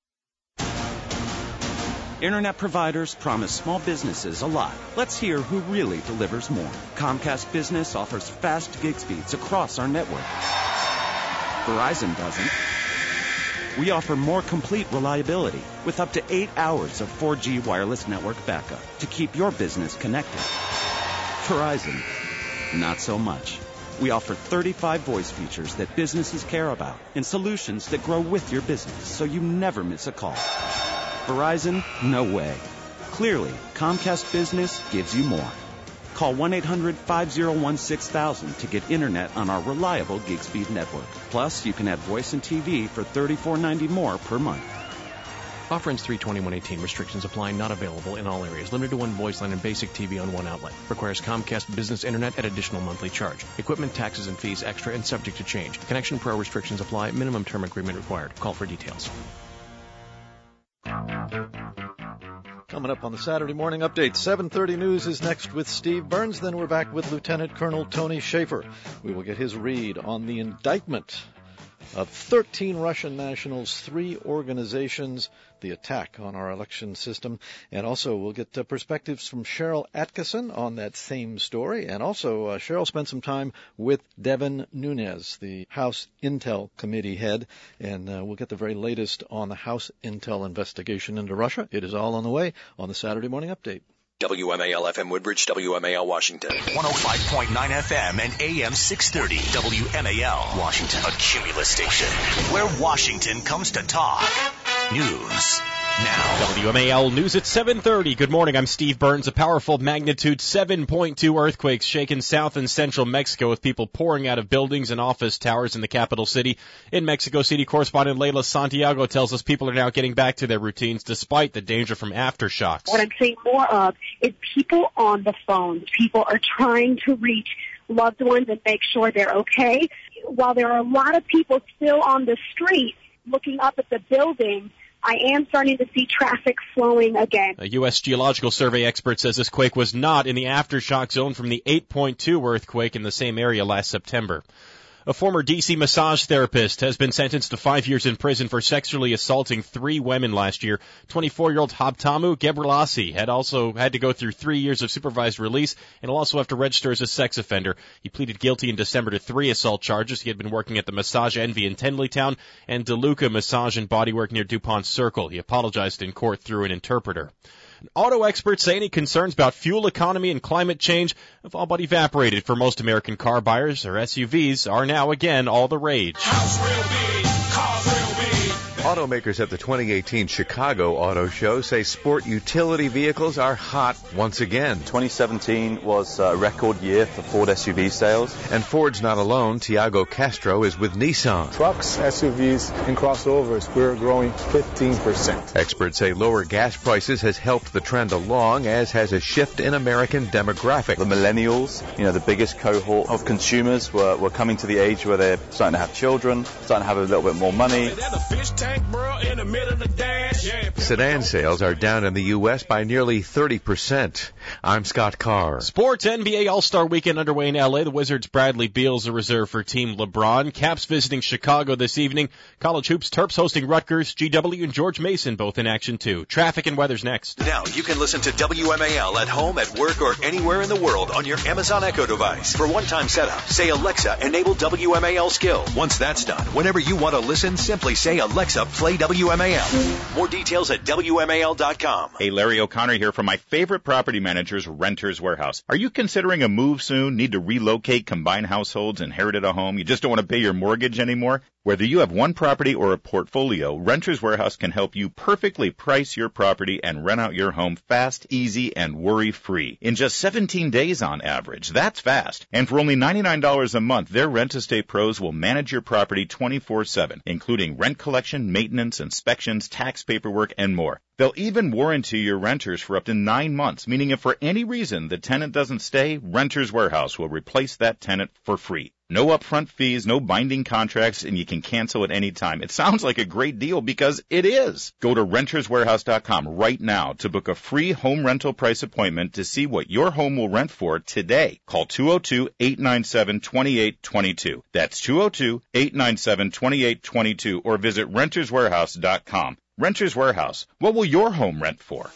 Speaker 26: Internet providers promise small businesses a lot. Let's hear who really delivers more. Comcast Business offers fast gig speeds across our network. Verizon doesn't. We offer more complete reliability with up to eight hours of four G wireless network backup to keep your business connected. Verizon, not so much. We offer thirty-five voice features that businesses care about and solutions that grow with your business so you never miss a call. Verizon, no way. Clearly, Comcast Business gives you more. Call one eight hundred, five oh one, six thousand to get internet on our reliable gig speed network. Plus, you can add voice and T V for thirty-four ninety more per month.
Speaker 27: Offer ends three twenty-one eighteen. Restrictions apply. Not available in all areas. Limited to one voice line and basic T V on one outlet. Requires Comcast Business Internet at additional monthly charge. Equipment, taxes, and fees extra and subject to change. Connection Pro restrictions apply. Minimum term agreement required. Call for details.
Speaker 16: Coming up on the Saturday Morning Update, seven thirty News is next with Steve Burns. Then we're back with Lieutenant Colonel Tony Schaefer. We will get his read on the indictment of thirteen Russian nationals, three organizations, the attack on our election system, and also we'll get uh, perspectives from Cheryl Atkinson on that same story, and also uh, Cheryl spent some time with Devin Nunes, the House Intel Committee head, and uh, we'll get the very latest on the House Intel investigation into Russia. It is all on the way on the Saturday Morning Update.
Speaker 10: W M A L F M Woodbridge, W M A L Washington. one oh five point nine F M and A M six thirty, W M A L Washington. A Cumulus station where Washington comes to talk. News now.
Speaker 1: W M A L News at seven thirty. Good morning, I'm Steve Burns. A powerful magnitude seven point two earthquake shaken south and central Mexico with people pouring out of buildings and office towers in the capital city. In Mexico City, correspondent Leila Santiago tells us people are now getting back to their routines despite the danger from aftershocks.
Speaker 2: What I'm seeing more of is people on the phones. People are trying to reach loved ones and make sure they're okay. While there are a lot of people still on the street looking up at the building, I am starting to see traffic flowing again.
Speaker 1: A U S Geological Survey expert says this quake was not in the aftershock zone from the eight point two earthquake in the same area last September. A former D C massage therapist has been sentenced to five years in prison for sexually assaulting three women last year. twenty-four-year-old Habtamu Gebrselassie had also had to go through three years of supervised release and will also have to register as a sex offender. He pleaded guilty in December to three assault charges. He had been working at the Massage Envy in Tenleytown and DeLuca Massage and Bodywork near DuPont Circle. He apologized in court through an interpreter. Auto experts say any concerns about fuel economy and climate change have all but evaporated for most American car buyers. Or S U Vs are now again all the rage.
Speaker 25: House real big, cars real big.
Speaker 3: Automakers at the twenty eighteen Chicago Auto Show say sport utility vehicles are hot once again.
Speaker 4: twenty seventeen was a record year for Ford S U V sales.
Speaker 3: And Ford's not alone. Tiago Castro is with Nissan.
Speaker 5: Trucks, S U Vs, and crossovers, we're growing fifteen percent.
Speaker 3: Experts say lower gas prices has helped the trend along, as has a shift in American demographic.
Speaker 4: The millennials, you know, the biggest cohort of consumers, were, were coming to the age where they're starting to have children, starting to have a little bit more money.
Speaker 3: Sedan sales are down in the U S by nearly thirty percent. I'm Scott Carr.
Speaker 1: Sports N B A All-Star Weekend underway in L A. The Wizards' Bradley Beal's a reserve for Team LeBron. Caps visiting Chicago this evening. College hoops, Terps hosting Rutgers. G W and George Mason both in action too. Traffic and weather's next.
Speaker 10: Now you can listen to W M A L at home, at work, or anywhere in the world on your Amazon Echo device. For one-time setup, say Alexa, enable W M A L skill. Once that's done, whenever you want to listen, simply say Alexa, play W M A L. More details at W M A L dot com.
Speaker 7: Hey, Larry O'Connor here from my favorite property managers, Renters Warehouse. Are you considering a move soon? Need to relocate, combine households, inherited a home? You just don't want to pay your mortgage anymore? Whether you have one property or a portfolio, Renters Warehouse can help you perfectly price your property and rent out your home fast, easy, and worry-free. In just seventeen days on average. That's fast. And for only ninety-nine dollars a month, their Rent Estate Pros will manage your property twenty-four seven, including rent collection, maintenance, inspections, tax paperwork, and more. They'll even warranty your renters for up to nine months, meaning if for any reason the tenant doesn't stay, Renters Warehouse will replace that tenant for free. No upfront fees, no binding contracts, and you can cancel at any time. It sounds like a great deal because it is. Go to renters warehouse dot com right now to book a free home rental price appointment to see what your home will rent for today. Call two oh two, eight nine seven, two eight two two. That's two oh two, eight nine seven, two eight two two or visit renters warehouse dot com. Renters Warehouse. What will your home rent for?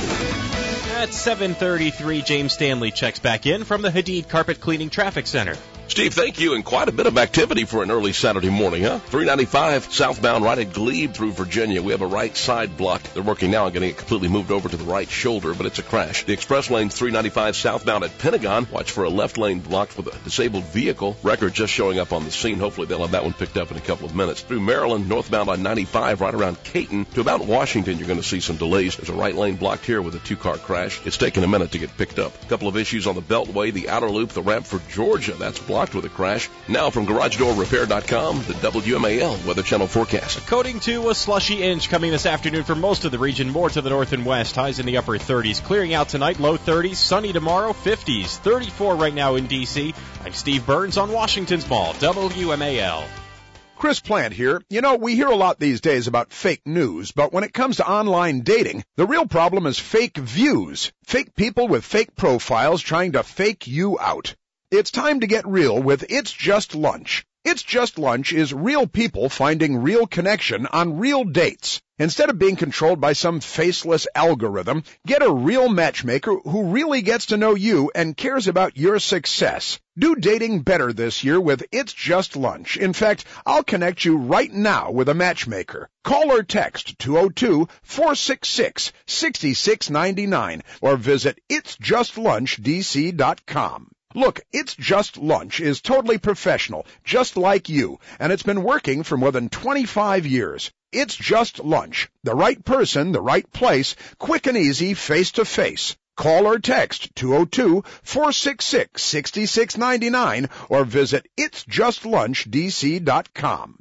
Speaker 1: At seven thirty-three, James Stanley checks back in from the Hadid Carpet Cleaning Traffic Center.
Speaker 13: Steve, thank you, and quite a bit of activity for an early Saturday morning, huh? three ninety-five southbound right at Glebe through Virginia. We have a right side blocked. They're working now on getting it completely moved over to the right shoulder, but it's a crash. The express lane's three ninety-five southbound at Pentagon. Watch for a left lane blocked with a disabled vehicle. Record just showing up on the scene. Hopefully they'll have that one picked up in a couple of minutes. Through Maryland, northbound on ninety-five, right around Caton to about Washington, you're going to see some delays. There's a right lane blocked here with a two-car crash. It's taken a minute to get picked up. A couple of issues on the Beltway, the outer loop, the ramp for Georgia. That's blocked with a crash. Now from garage door repair dot com, the W M A L Weather Channel forecast.
Speaker 1: According to a slushy inch coming this afternoon for most of the region, more to the north and west. Highs in the upper thirties. Clearing out tonight, low thirties. Sunny tomorrow, fifties. thirty-four right now in D C. I'm Steve Burns on Washington's Mall, W M A L.
Speaker 8: Chris Plant here. You know, we hear a lot these days about fake news, but when it comes to online dating, the real problem is fake views. Fake people with fake profiles trying to fake you out. It's time to get real with It's Just Lunch. It's Just Lunch is real people finding real connection on real dates. Instead of being controlled by some faceless algorithm, get a real matchmaker who really gets to know you and cares about your success. Do dating better this year with It's Just Lunch. In fact, I'll connect you right now with a matchmaker. Call or text two oh two, four six six, six six nine nine or visit its just lunch d c dot com. Look, It's Just Lunch is totally professional, just like you, and it's been working for more than twenty-five years. It's Just Lunch. The right person, the right place, quick and easy, face-to-face. Call or text two oh two, four six six, six six nine nine or visit its just lunch d c dot com.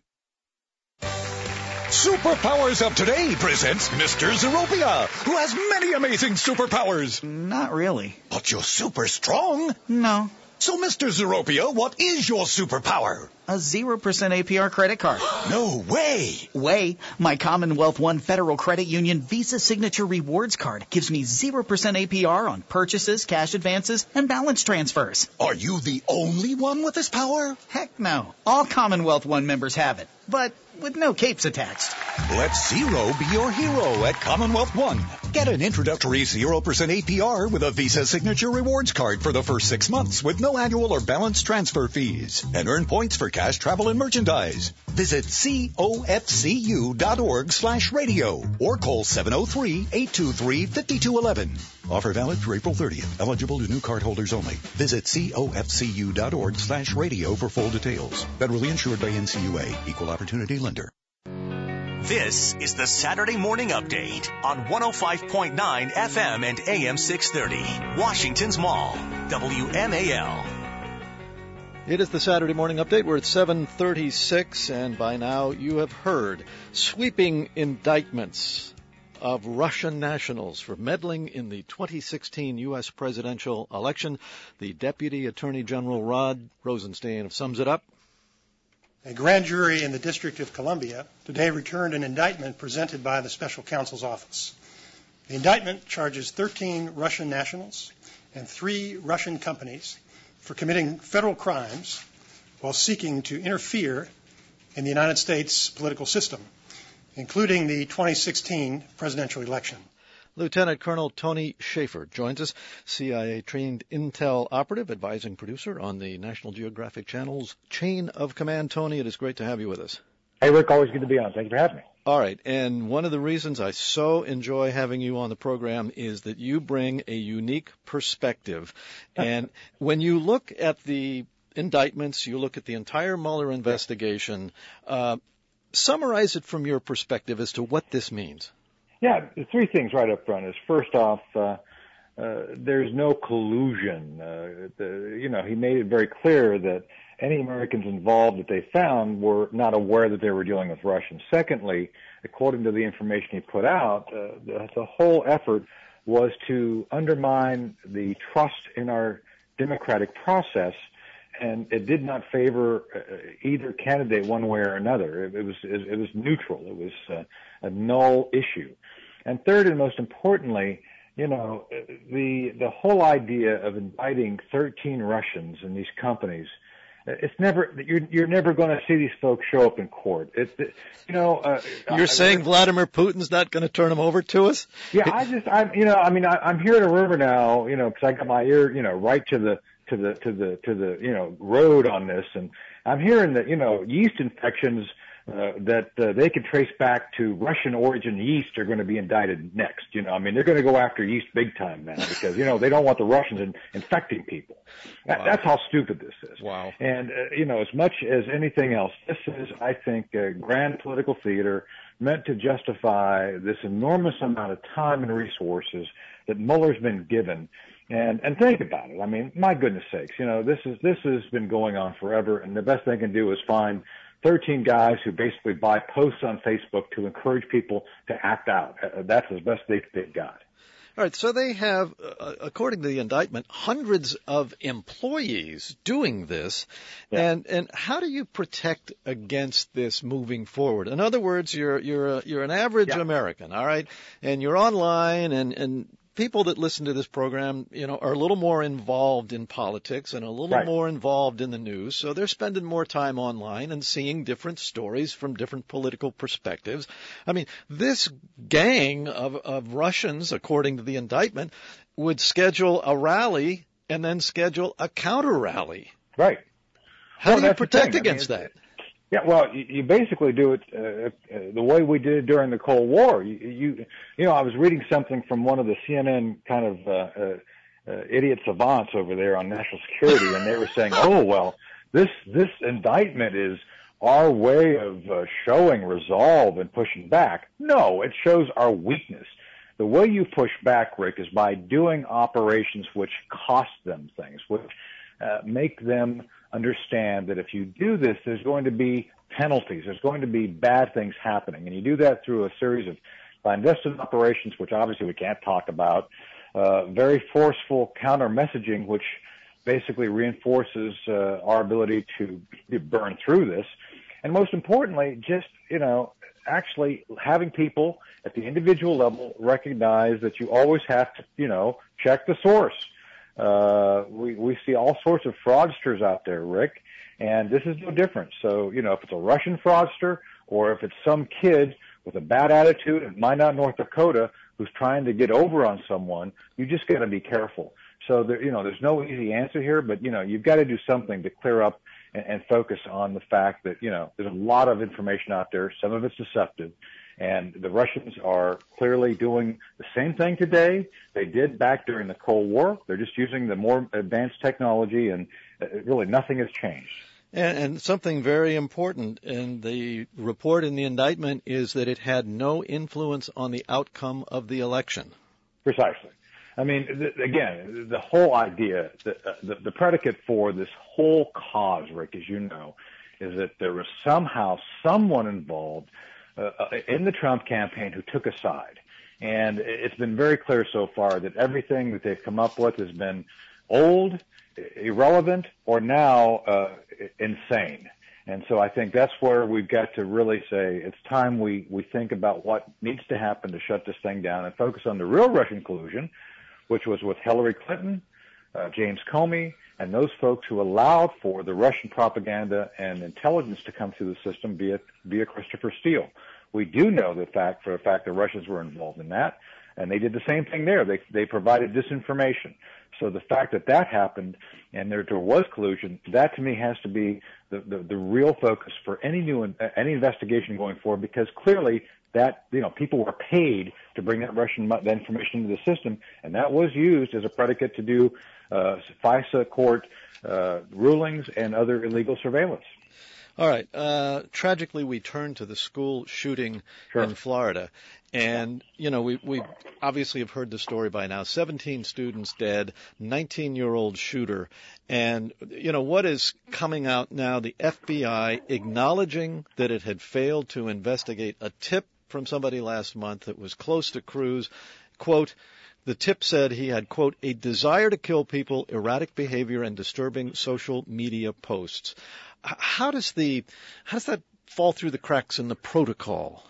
Speaker 6: Superpowers of Today presents Mister Zeropia, who has many amazing superpowers.
Speaker 9: Not really.
Speaker 6: But you're super strong.
Speaker 9: No.
Speaker 6: So, Mister Zeropia, what is your superpower?
Speaker 9: A zero percent A P R credit card.
Speaker 6: No way.
Speaker 9: Way. My Commonwealth One Federal Credit Union Visa Signature Rewards Card gives me zero percent A P R on purchases, cash advances, and balance transfers.
Speaker 6: Are you the only one with this power?
Speaker 9: Heck no. All Commonwealth One members have it, but with no capes attached.
Speaker 6: Let Zero be your hero at Commonwealth One. Get an introductory zero percent A P R with a Visa Signature Rewards Card for the first six months with no annual or balance transfer fees. And earn points for cash, travel, and merchandise. Visit cofcu dot org slash radio or call seven oh three, eight two three, five two one one. Offer valid through April thirtieth. Eligible to new card holders only. Visit cofcu dot org slash radio for full details. Federally insured by N C U A. Equal Opportunity Lender.
Speaker 10: This is the Saturday Morning Update on one oh five point nine F M and A M six thirty. Washington's Mall. W M A L.
Speaker 16: It is the Saturday Morning Update. We're at seven thirty-six, and by now you have heard sweeping indictments of Russian nationals for meddling in the twenty sixteen U S presidential election. The Deputy Attorney General Rod Rosenstein sums it up.
Speaker 11: A grand jury in the District of Columbia today returned an indictment presented by the Special Counsel's Office. The indictment charges thirteen Russian nationals and three Russian companies for committing federal crimes while seeking to interfere in the United States political system, including the twenty sixteen presidential election.
Speaker 16: Lieutenant Colonel Tony Schaefer joins us, C I A-trained intel operative, advising producer on the National Geographic Channel's Chain of Command. Tony, it is great to have you with us.
Speaker 12: Hey, Rick, always good to be on. Thank you for having me.
Speaker 16: All right, and one of the reasons I so enjoy having you on the program is that you bring a unique perspective. And when you look at the indictments, you look at the entire Mueller investigation, uh, summarize it from your perspective as to what this means.
Speaker 12: Yeah, three things right up front is, first off, uh, uh, there's no collusion. Uh, the, you know, he made it very clear that any Americans involved that they found were not aware that they were dealing with Russians. Secondly, according to the information he put out, uh, the, the whole effort was to undermine the trust in our democratic process, and it did not favor uh, either candidate one way or another. It, it was it, it was neutral. It was uh, a null issue. And third, and most importantly, you know, the the whole idea of indicting thirteen Russians in these companies, it's never you're you're never going to see these folks show up in court. It, it you know, uh,
Speaker 16: you're I, saying I, Vladimir Putin's not going to turn them over to us?
Speaker 12: Yeah, I just I'm you know I mean I, I'm here in a river now, you know, because I got my ear you know right to the to the to the to the you know road on this, and I'm hearing that you know yeast infections. Uh, that uh, they can trace back to Russian origin yeast are going to be indicted next. You know, I mean, they're going to go after yeast big time now because, you know, they don't want the Russians in, infecting people. That, wow. That's how stupid this is.
Speaker 16: Wow.
Speaker 12: And, uh, you know, as much as anything else, this is, I think, a grand political theater meant to justify this enormous amount of time and resources that Mueller's been given. And, and think about it. I mean, my goodness sakes, you know, this is, this has been going on forever, and the best they can do is find thirteen guys who basically buy posts on Facebook to encourage people to act out. Uh, that's as best they, they've got.
Speaker 16: All right, so they have, uh, according to the indictment, hundreds of employees doing this. Yeah. And and how do you protect against this moving forward? In other words, you're you're a, you're an average yeah. American, all right, and you're online, and and people that listen to this program, you know, are a little more involved in politics and a little
Speaker 12: Right.
Speaker 16: more involved in the news, so they're spending more time online and seeing different stories from different political perspectives. I mean, this gang of, of Russians, according to the indictment, would schedule a rally and then schedule a counter rally.
Speaker 12: Right.
Speaker 16: How
Speaker 12: Well,
Speaker 16: do you
Speaker 12: that's the
Speaker 16: protect
Speaker 12: thing. I mean,
Speaker 16: against that?
Speaker 12: Yeah, well, you, you basically do it uh, uh, the way we did it during the Cold War. You, you, you know, I was reading something from one of the C N N kind of uh, uh, uh, idiot savants over there on national security, and they were saying, "Oh, well, this this indictment is our way of uh, showing resolve and pushing back." No, it shows our weakness. The way you push back, Rick, is by doing operations which cost them things, which uh, make them understand that if you do this, there's going to be penalties. There's going to be bad things happening. And you do that through a series of clandestine operations, which obviously we can't talk about, uh, very forceful counter messaging, which basically reinforces uh, our ability to burn through this. And most importantly, just, you know, actually having people at the individual level recognize that you always have to, you know, check the source. Uh, we, we see all sorts of fraudsters out there, Rick, and this is no different. So, you know, if it's a Russian fraudster or if it's some kid with a bad attitude in Minot, North Dakota, who's trying to get over on someone, you just got to be careful. So, there, you know, there's no easy answer here, but, you know, you've got to do something to clear up and, and focus on the fact that, you know, there's a lot of information out there. Some of it's deceptive. And the Russians are clearly doing the same thing today they did back during the Cold War. They're just using the more advanced technology, and really nothing has changed.
Speaker 16: And, and something very important in the report in the indictment is that it had no influence on the outcome of the election.
Speaker 12: Precisely. I mean, th- again, the whole idea, the, uh, the, the predicate for this whole cause, Rick, as you know, is that there was somehow someone involved uh, in the Trump campaign who took a side. And it's been very clear so far that everything that they've come up with has been old, irrelevant, or now uh, insane. And so I think that's where we've got to really say it's time we, we think about what needs to happen to shut this thing down and focus on the real Russian collusion, which was with Hillary Clinton, uh, James Comey, and those folks who allowed for the Russian propaganda and intelligence to come through the system via, via Christopher Steele. We do know the fact, for a fact, the Russians were involved in that, and they did the same thing there. They they provided disinformation. So the fact that that happened and there, there was collusion, that to me has to be the, the, the real focus for any new any investigation going forward, because clearly that, you know, people were paid to bring that Russian that information into the system, and that was used as a predicate to do uh, FISA court uh, rulings and other illegal surveillance.
Speaker 16: All right. Uh, tragically, we turn to the school shooting
Speaker 12: sure.
Speaker 16: in Florida. And, you know, we, we obviously have heard the story by now. seventeen students dead, nineteen-year-old shooter. And, you know, what is coming out now, the F B I acknowledging that it had failed to investigate a tip from somebody last month that was close to Cruz. Quote, the tip said he had, quote, a desire to kill people, erratic behavior, and disturbing social media posts. How does the how does that fall through the cracks in the protocol?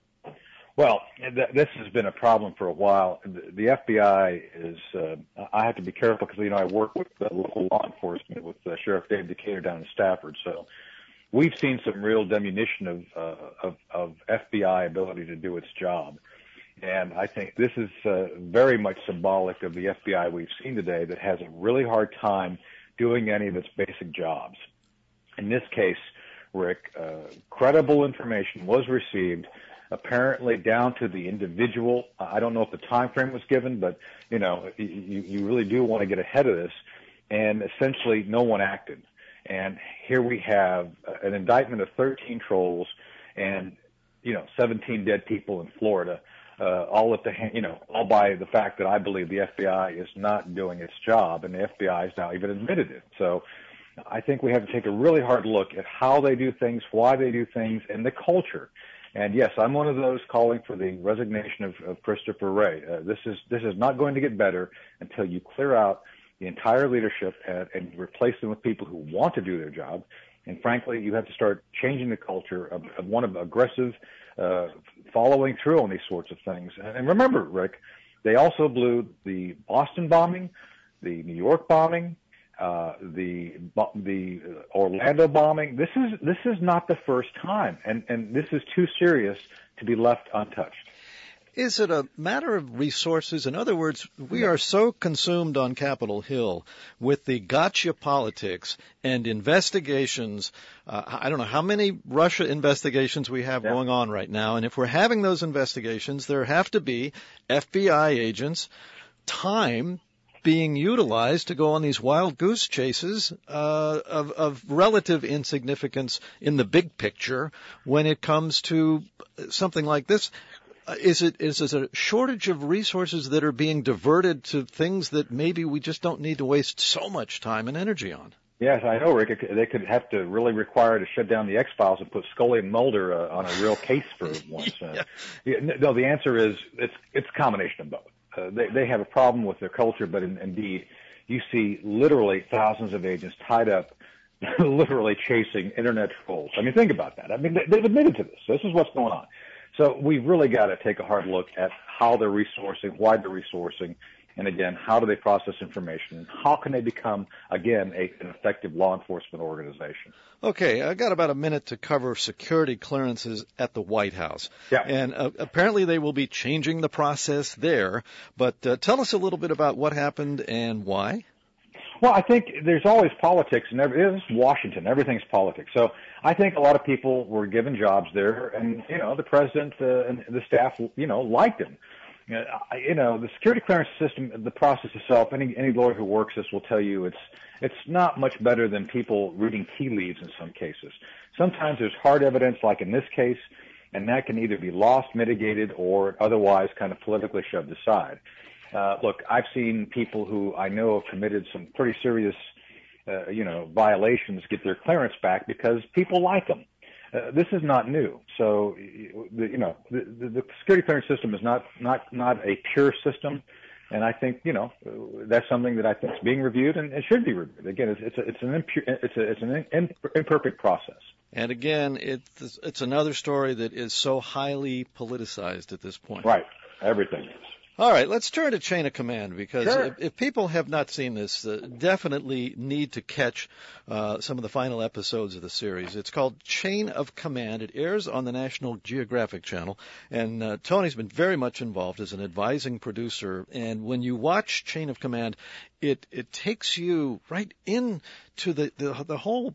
Speaker 12: Well, th- this has been a problem for a while. The, the F B I is, uh, I have to be careful because, you know, I work with uh, local law enforcement with uh, Sheriff Dave Decatur down in Stafford. So we've seen some real diminution of, uh, of, of F B I ability to do its job. And I think this is uh, very much symbolic of the F B I we've seen today that has a really hard time doing any of its basic jobs. In this case, Rick, uh, credible information was received, apparently down to the individual. I don't know if the time frame was given, but, you know, you, you really do want to get ahead of this. And essentially, no one acted. And here we have an indictment of thirteen trolls and, you know, seventeen dead people in Florida, uh, all at the, you know, all by the fact that I believe the F B I is not doing its job, and the F B I has now even admitted it. So I think we have to take a really hard look at how they do things, why they do things, and the culture. And yes, I'm one of those calling for the resignation of, of Christopher Wray. Uh, this is this is not going to get better until you clear out the entire leadership and, and replace them with people who want to do their job. And frankly, you have to start changing the culture of, of one of aggressive uh, following through on these sorts of things. And remember, Rick, They also blew the Boston bombing, the New York bombing, uh, the the Orlando bombing. This is this is not the first time, and and this is too serious to be left untouched.
Speaker 16: Is it a matter of resources? In other words, we are so consumed on Capitol Hill with the gotcha politics and investigations. Uh, I don't know how many Russia investigations we have yeah. going on right now. And if we're having those investigations, there have to be F B I agents, time being utilized to go on these wild goose chases uh, of, of relative insignificance in the big picture when it comes to something like this. Is it is it a shortage of resources that are being diverted to things that maybe we just don't need to waste so much time and energy on?
Speaker 12: Yes, I know, Rick. They could have to really require to shut down the X-Files and put Scully and Mulder uh, on a real case for once. Uh, yeah. No, the answer is it's it's a combination of both. Uh, they they have a problem with their culture, but in, indeed, you see literally thousands of agents tied up, literally chasing internet trolls. I mean, think about that. I mean, they, they've admitted to this. This is what's going on. So we've really got to take a hard look at how they're resourcing, why they're resourcing, and again, how do they process information? How can they become, again, a, an effective law enforcement organization?
Speaker 16: Okay, I got about a minute to cover security clearances at the White House.
Speaker 12: Yeah.
Speaker 16: And uh, apparently they will be changing the process there. But uh, tell us a little bit about what happened and why.
Speaker 12: Well, I think there's always politics, and every, it's Washington. Everything's politics. So I think a lot of people were given jobs there, and you know the president uh, and the staff, you know, liked him. Uh, you know, the security clearance system, the process itself. Any any lawyer who works this will tell you it's it's not much better than people reading tea leaves in some cases. Sometimes there's hard evidence, like in this case, and that can either be lost, mitigated, or otherwise kind of politically shoved aside. Uh, look, I've seen people who I know have committed some pretty serious, uh, you know, violations get their clearance back because people like them. Uh, this is not new. So, you know, the, the security clearance system is not, not, not a pure system. And I think, you know, that's something that I think is being reviewed and it should be reviewed. Again, it's, it's, a, it's an impure, it's a, it's an imperfect process.
Speaker 16: And again, it's, it's another story that is so highly politicized at this point.
Speaker 12: Right. Everything is.
Speaker 16: All right, let's turn to Chain of Command because
Speaker 12: sure.
Speaker 16: if, if people have not seen this, uh, definitely need to catch uh, some of the final episodes of the series. It's called Chain of Command. It airs on the National Geographic Channel, and uh, Tony's been very much involved as an advising producer. And when you watch Chain of Command, it it takes you right into the the, the whole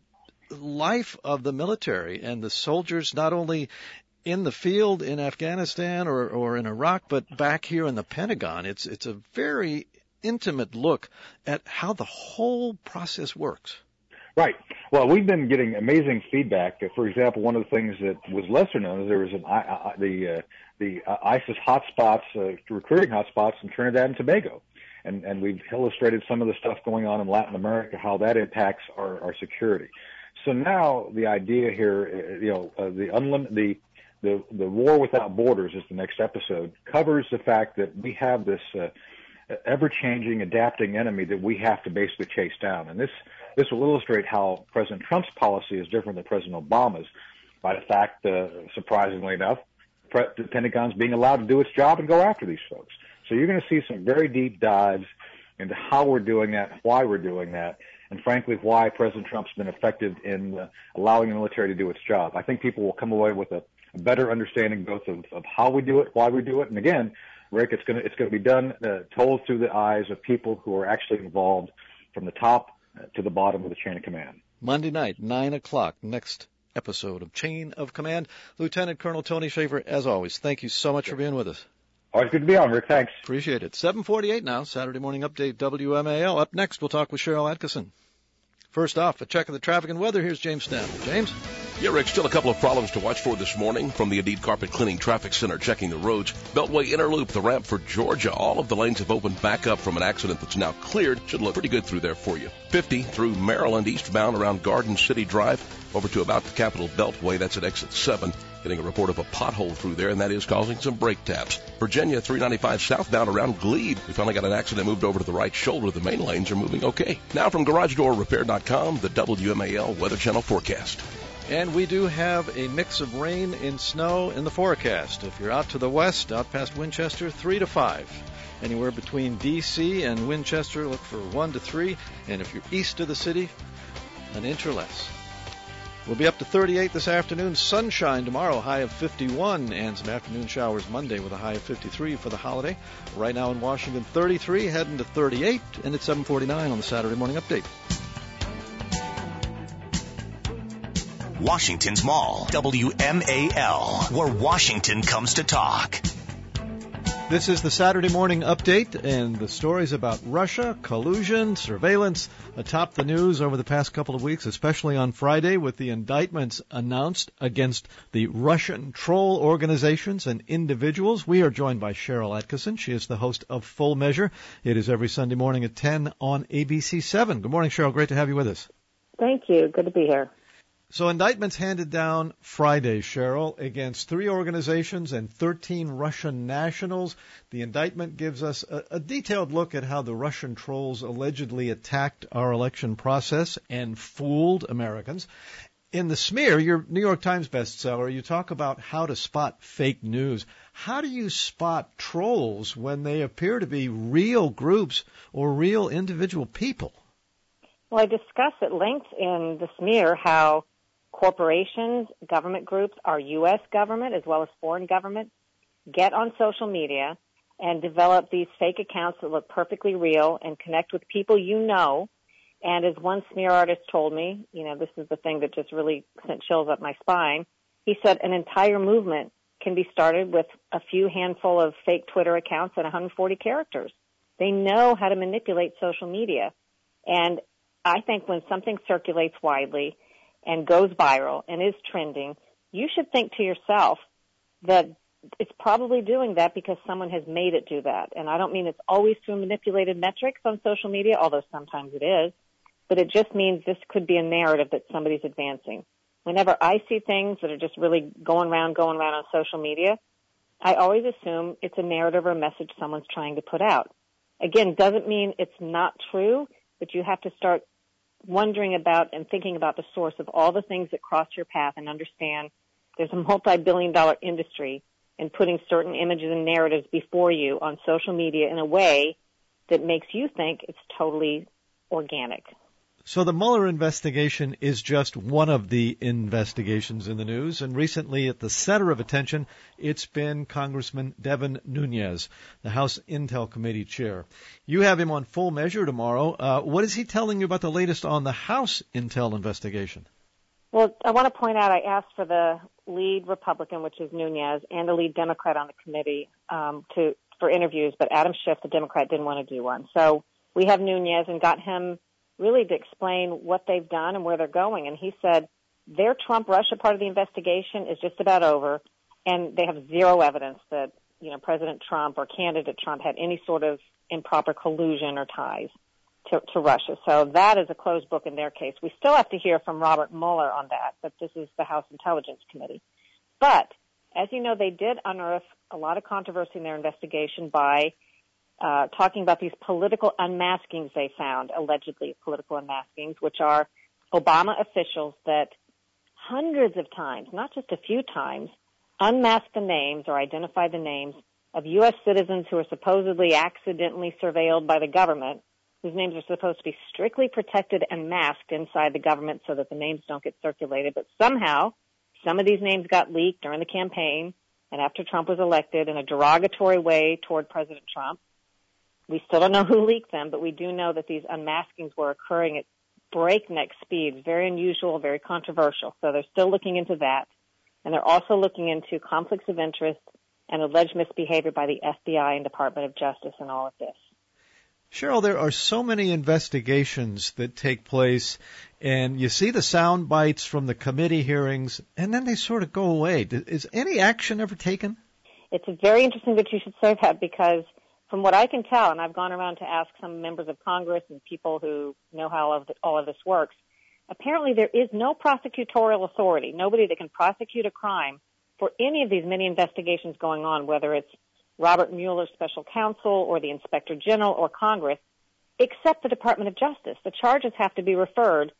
Speaker 16: life of the military and the soldiers, not only in the field in Afghanistan or, or in Iraq, but back here in the Pentagon. It's it's a very intimate look at how the whole process works.
Speaker 12: Right. Well, we've been getting amazing feedback. For example, one of the things that was lesser known is there was an I, I, the uh, the uh, ISIS hotspots, uh, recruiting hotspots in Trinidad and Tobago, and and we've illustrated some of the stuff going on in Latin America, how that impacts our, our security. So now the idea here, you know, uh, the unlimited the The, the War Without Borders is the next episode, covers the fact that we have this uh, ever-changing, adapting enemy that we have to basically chase down. And this, this will illustrate how President Trump's policy is different than President Obama's by the fact, uh, surprisingly enough, pre- the Pentagon's being allowed to do its job and go after these folks. So you're going to see some very deep dives into how we're doing that, why we're doing that, and frankly, why President Trump's been effective in uh, allowing the military to do its job. I think people will come away with a a better understanding both of, of how we do it, why we do it, and again, Rick, it's going to it's going to be done, uh, told through the eyes of people who are actually involved from the top to the bottom of the chain of command.
Speaker 16: Monday night, nine o'clock, next episode of Chain of Command. Lieutenant Colonel Tony Shaffer, as always, thank you so much for being with us.
Speaker 12: Always good to be on, Rick. Thanks.
Speaker 16: Appreciate it. seven forty-eight now, Saturday Morning Update, W M A L. Up next, we'll talk with Cheryl Atkinson. First off, a check of the traffic and weather. Here's James Stanley. James?
Speaker 13: Yeah, Rick, still a couple of problems to watch for this morning from the Indeed Carpet Cleaning Traffic Center checking the roads. Beltway Inner Loop, the ramp for Georgia. All of the lanes have opened back up from an accident that's now cleared. Should look pretty good through there for you. fifty through Maryland eastbound around Garden City Drive over to about the Capitol Beltway. That's at exit seven. Getting a report of a pothole through there, and that is causing some brake taps. Virginia three ninety-five southbound around Glebe. We finally got an accident moved over to the right shoulder. The main lanes are moving okay. Now from Garage Door Repair dot com, the W M A L Weather Channel forecast.
Speaker 16: And we do have a mix of rain and snow in the forecast. If you're out to the west, out past Winchester, three to five. Anywhere between D C and Winchester, look for one to three. And if you're east of the city, an inch or less. We'll be up to thirty-eight this afternoon. Sunshine tomorrow, high of fifty-one. And some afternoon showers Monday with a high of fifty-three for the holiday. Right now in Washington, thirty-three, heading to thirty-eight. And it's seven forty-nine on the Saturday Morning Update.
Speaker 14: Washington's Mall, W M A L, where Washington comes to talk.
Speaker 16: This is the Saturday Morning Update, and the stories about Russia, collusion, surveillance atop the news over the past couple of weeks, especially on Friday with the indictments announced against the Russian troll organizations and individuals. We are joined by Sharyl Attkisson. She is the host of Full Measure. It is every Sunday morning at ten on A B C seven. Good morning, Sharyl. Great to have you with us.
Speaker 15: Thank you. Good to be here.
Speaker 16: So indictments handed down Friday, Sharyl, against three organizations and thirteen Russian nationals. The indictment gives us a, a detailed look at how the Russian trolls allegedly attacked our election process and fooled Americans. In the smear, your New York Times bestseller, you talk about how to spot fake news. How do you spot trolls when they appear to be real groups or real individual people?
Speaker 15: Well, I discuss at length in the smear how corporations, government groups, our U S government as well as foreign governments get on social media and develop these fake accounts that look perfectly real and connect with people you know. And as one smear artist told me, you know, this is the thing that just really sent chills up my spine. He said an entire movement can be started with a few handful of fake Twitter accounts and one hundred forty characters. They know how to manipulate social media. And I think when something circulates widely and goes viral and is trending, you should think to yourself that it's probably doing that because someone has made it do that. And I don't mean it's always through manipulated metrics on social media, although sometimes it is, but it just means this could be a narrative that somebody's advancing. Whenever I see things that are just really going around, going around on social media, I always assume it's a narrative or a message someone's trying to put out. Again, doesn't mean it's not true, but you have to start wondering about and thinking about the source of all the things that cross your path and understand there's a multi-billion dollar industry in putting certain images and narratives before you on social media in a way that makes you think it's totally organic.
Speaker 16: So the Mueller investigation is just one of the investigations in the news, and recently at the center of attention, it's been Congressman Devin Nunes, the House Intel Committee chair. You have him on Full Measure tomorrow. Uh, what is he telling you about the latest on the House Intel investigation?
Speaker 15: Well, I want to point out I asked for the lead Republican, which is Nunes, and the lead Democrat on the committee um, to for interviews, but Adam Schiff, the Democrat, didn't want to do one. So we have Nunes and got him really to explain what they've done and where they're going. And he said their Trump-Russia part of the investigation is just about over, and they have zero evidence that, you know, President Trump or candidate Trump had any sort of improper collusion or ties to, to Russia. So that is a closed book in their case. We still have to hear from Robert Mueller on that, but this is the House Intelligence Committee. But, as you know, they did unearth a lot of controversy in their investigation by Uh, talking about these political unmaskings they found, allegedly political unmaskings, which are Obama officials that hundreds of times, not just a few times, unmasked the names or identified the names of U S citizens who are supposedly accidentally surveilled by the government, whose names are supposed to be strictly protected and masked inside the government so that the names don't get circulated. But somehow, some of these names got leaked during the campaign and after Trump was elected in a derogatory way toward President Trump. We still don't know who leaked them, but we do know that these unmaskings were occurring at breakneck speeds, very unusual, very controversial. So they're still looking into that. And they're also looking into conflicts of interest and alleged misbehavior by the F B I and Department of Justice in all of this.
Speaker 16: Sharyl, there are so many investigations that take place, and you see the sound bites from the committee hearings, and then they sort of go away. Is any action ever taken?
Speaker 15: It's very interesting that you should say that because from what I can tell, and I've gone around to ask some members of Congress and people who know how all of, the, all of this works, apparently there is no prosecutorial authority, nobody that can prosecute a crime for any of these many investigations going on, whether it's Robert Mueller's special counsel or the Inspector General or Congress, except the Department of Justice. The charges have to be referred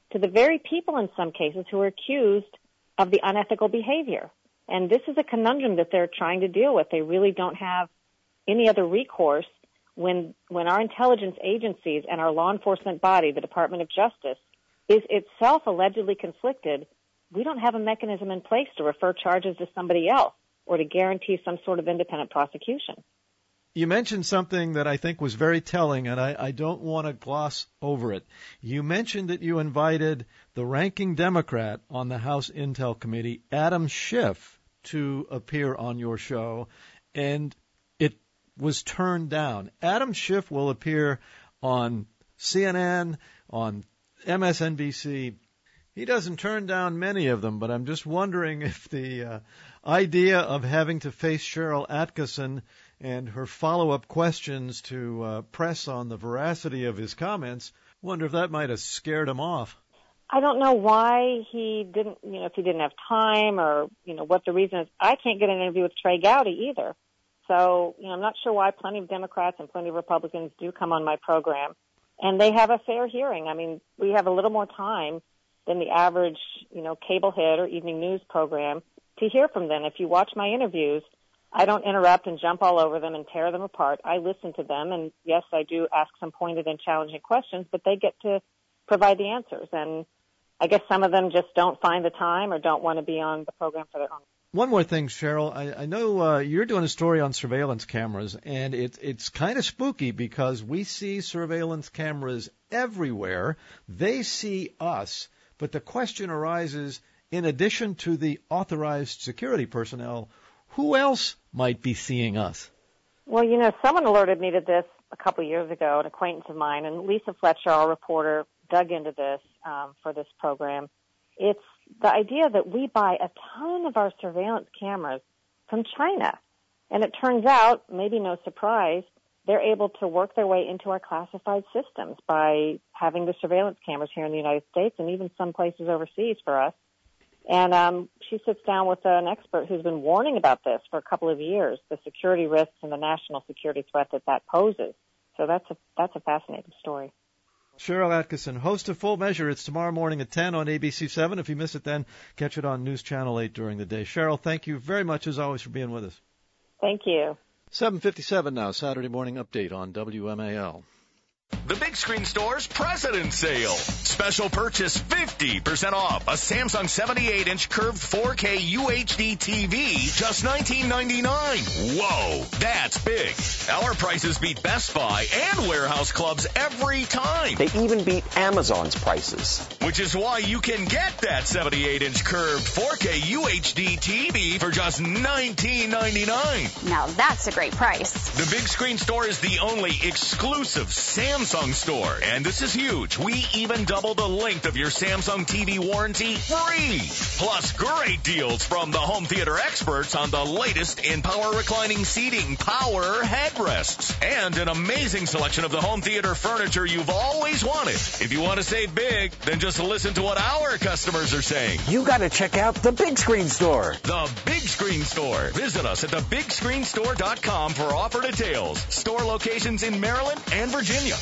Speaker 15: to the very people in some cases who are accused of the unethical behavior. And this is a conundrum that they're trying to deal with. They really don't have any other recourse when when our intelligence agencies and our law enforcement body, the Department of Justice, is itself allegedly conflicted. We don't have a mechanism in place to refer charges to somebody else or to guarantee some sort of independent prosecution.
Speaker 16: You mentioned something that I think was very telling, and I, I don't want to gloss over it. You mentioned that you invited the ranking Democrat on the House Intel Committee, Adam Schiff, to appear on your show, and it was turned down. Adam Schiff will appear on C N N, on M S N B C. He doesn't turn down many of them, but I'm just wondering if the uh, idea of having to face Sharyl Attkisson and her follow-up questions to uh, press on the veracity of his comments, wonder if that might have scared him off.
Speaker 15: I don't know why he didn't, you know, if he didn't have time or, you know, what the reason is. I can't get an interview with Trey Gowdy either. So, you know, I'm not sure why plenty of Democrats and plenty of Republicans do come on my program. And they have a fair hearing. I mean, we have a little more time than the average, you know, cable hit or evening news program to hear from them. If you watch my interviews, I don't interrupt and jump all over them and tear them apart. I listen to them, and yes, I do ask some pointed and challenging questions, but they get to provide the answers. And I guess some of them just don't find the time or don't want to be on the program for their own.
Speaker 16: One more thing, Cheryl. I, I know uh, you're doing a story on surveillance cameras, and it, it's kind of spooky because we see surveillance cameras everywhere. They see us, but the question arises, in addition to the authorized security personnel, who else might be seeing us?
Speaker 15: Well, you know, someone alerted me to this a couple of years ago, an acquaintance of mine, and Lisa Fletcher, our reporter, dug into this um, for this program. It's the idea that we buy a ton of our surveillance cameras from China. And it turns out, maybe no surprise, they're able to work their way into our classified systems by having the surveillance cameras here in the United States and even some places overseas for us. And um, she sits down with an expert who's been warning about this for a couple of years, the security risks and the national security threat that that poses. So that's a that's a fascinating story.
Speaker 16: Sharyl Attkisson, host of Full Measure. It's tomorrow morning at ten on A B C seven. If you miss it then, catch it on News Channel eight during the day. Cheryl, thank you very much, as always, for being with us.
Speaker 15: Thank you.
Speaker 16: seven fifty-seven now, Saturday morning update on W M A L.
Speaker 14: The Big Screen Store's President's Sale. Special purchase fifty percent off a Samsung seventy-eight inch curved four K U H D T V, just nineteen ninety-nine. Whoa, that's big. Our prices beat Best Buy and warehouse clubs every time.
Speaker 17: They even beat Amazon's prices.
Speaker 14: Which is why you can get that seventy-eight inch curved four K U H D T V for just nineteen ninety-nine.
Speaker 18: Now that's a great price.
Speaker 14: The Big Screen Store is the only exclusive Samsung store, and this is huge. We even double the length of your Samsung T V warranty free. Plus great deals from the home theater experts on the latest in power reclining seating, power headrests, and an amazing selection of the home theater furniture you've always wanted. If you want to save big, then just listen to what our customers are saying.
Speaker 17: You got to check out the Big Screen Store.
Speaker 14: The Big Screen Store. Visit us at the big screen store dot com for offer details. Store locations in Maryland and Virginia.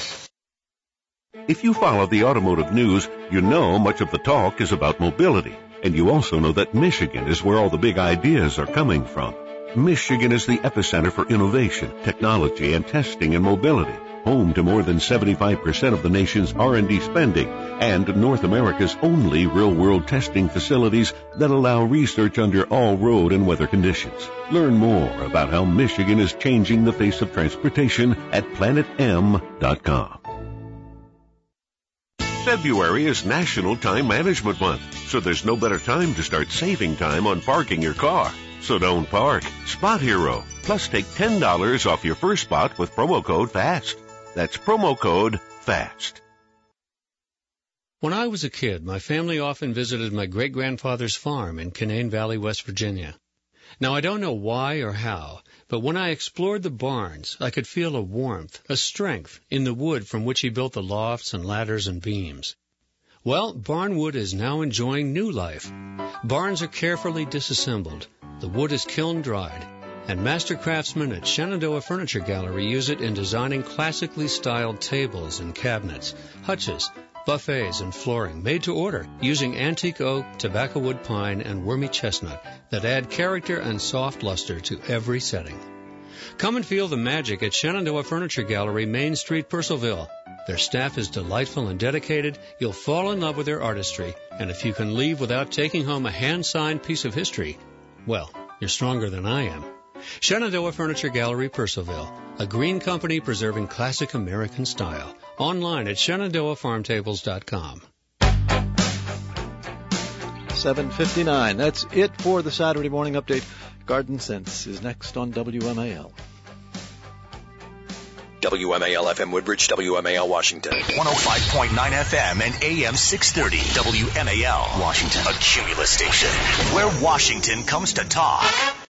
Speaker 19: If you follow the automotive news, you know much of the talk is about mobility. And you also know that Michigan is where all the big ideas are coming from. Michigan is the epicenter for innovation, technology, and testing in mobility. Home to more than seventy-five percent of the nation's R and D spending and North America's only real-world testing facilities that allow research under all road and weather conditions. Learn more about how Michigan is changing the face of transportation at planet m dot com. February is National Time Management Month, so there's no better time to start saving time on parking your car. So don't park. Spot Hero. Plus take ten dollars off your first spot with promo code FAST. That's promo code FAST.
Speaker 20: When I was a kid, my family often visited my great-grandfather's farm in Canaan Valley, West Virginia. Now, I don't know why or how, but when I explored the barns, I could feel a warmth, a strength, in the wood from which he built the lofts and ladders and beams. Well, barnwood is now enjoying new life. Barns are carefully disassembled, the wood is kiln-dried, and master craftsmen at Shenandoah Furniture Gallery use it in designing classically styled tables and cabinets, hutches, buffets, and flooring made to order using antique oak, tobacco wood pine, and wormy chestnut that add character and soft luster to every setting. Come and feel the magic at Shenandoah Furniture Gallery, Main Street, Purcellville. Their staff is delightful and dedicated. You'll fall in love with their artistry, and if you can leave without taking home a hand-signed piece of history, well, you're stronger than I am. Shenandoah Furniture Gallery, Purcellville, a green company preserving classic American style. Online at shenandoah farm tables dot com.
Speaker 16: seven fifty-nine. That's it for the Saturday Morning Update. Garden Sense is next on W M A L.
Speaker 10: W M A L F M Woodbridge, W M A L Washington. one oh five point nine F M and A M six thirty. W M A L Washington. A Cumulus station where Washington comes to talk.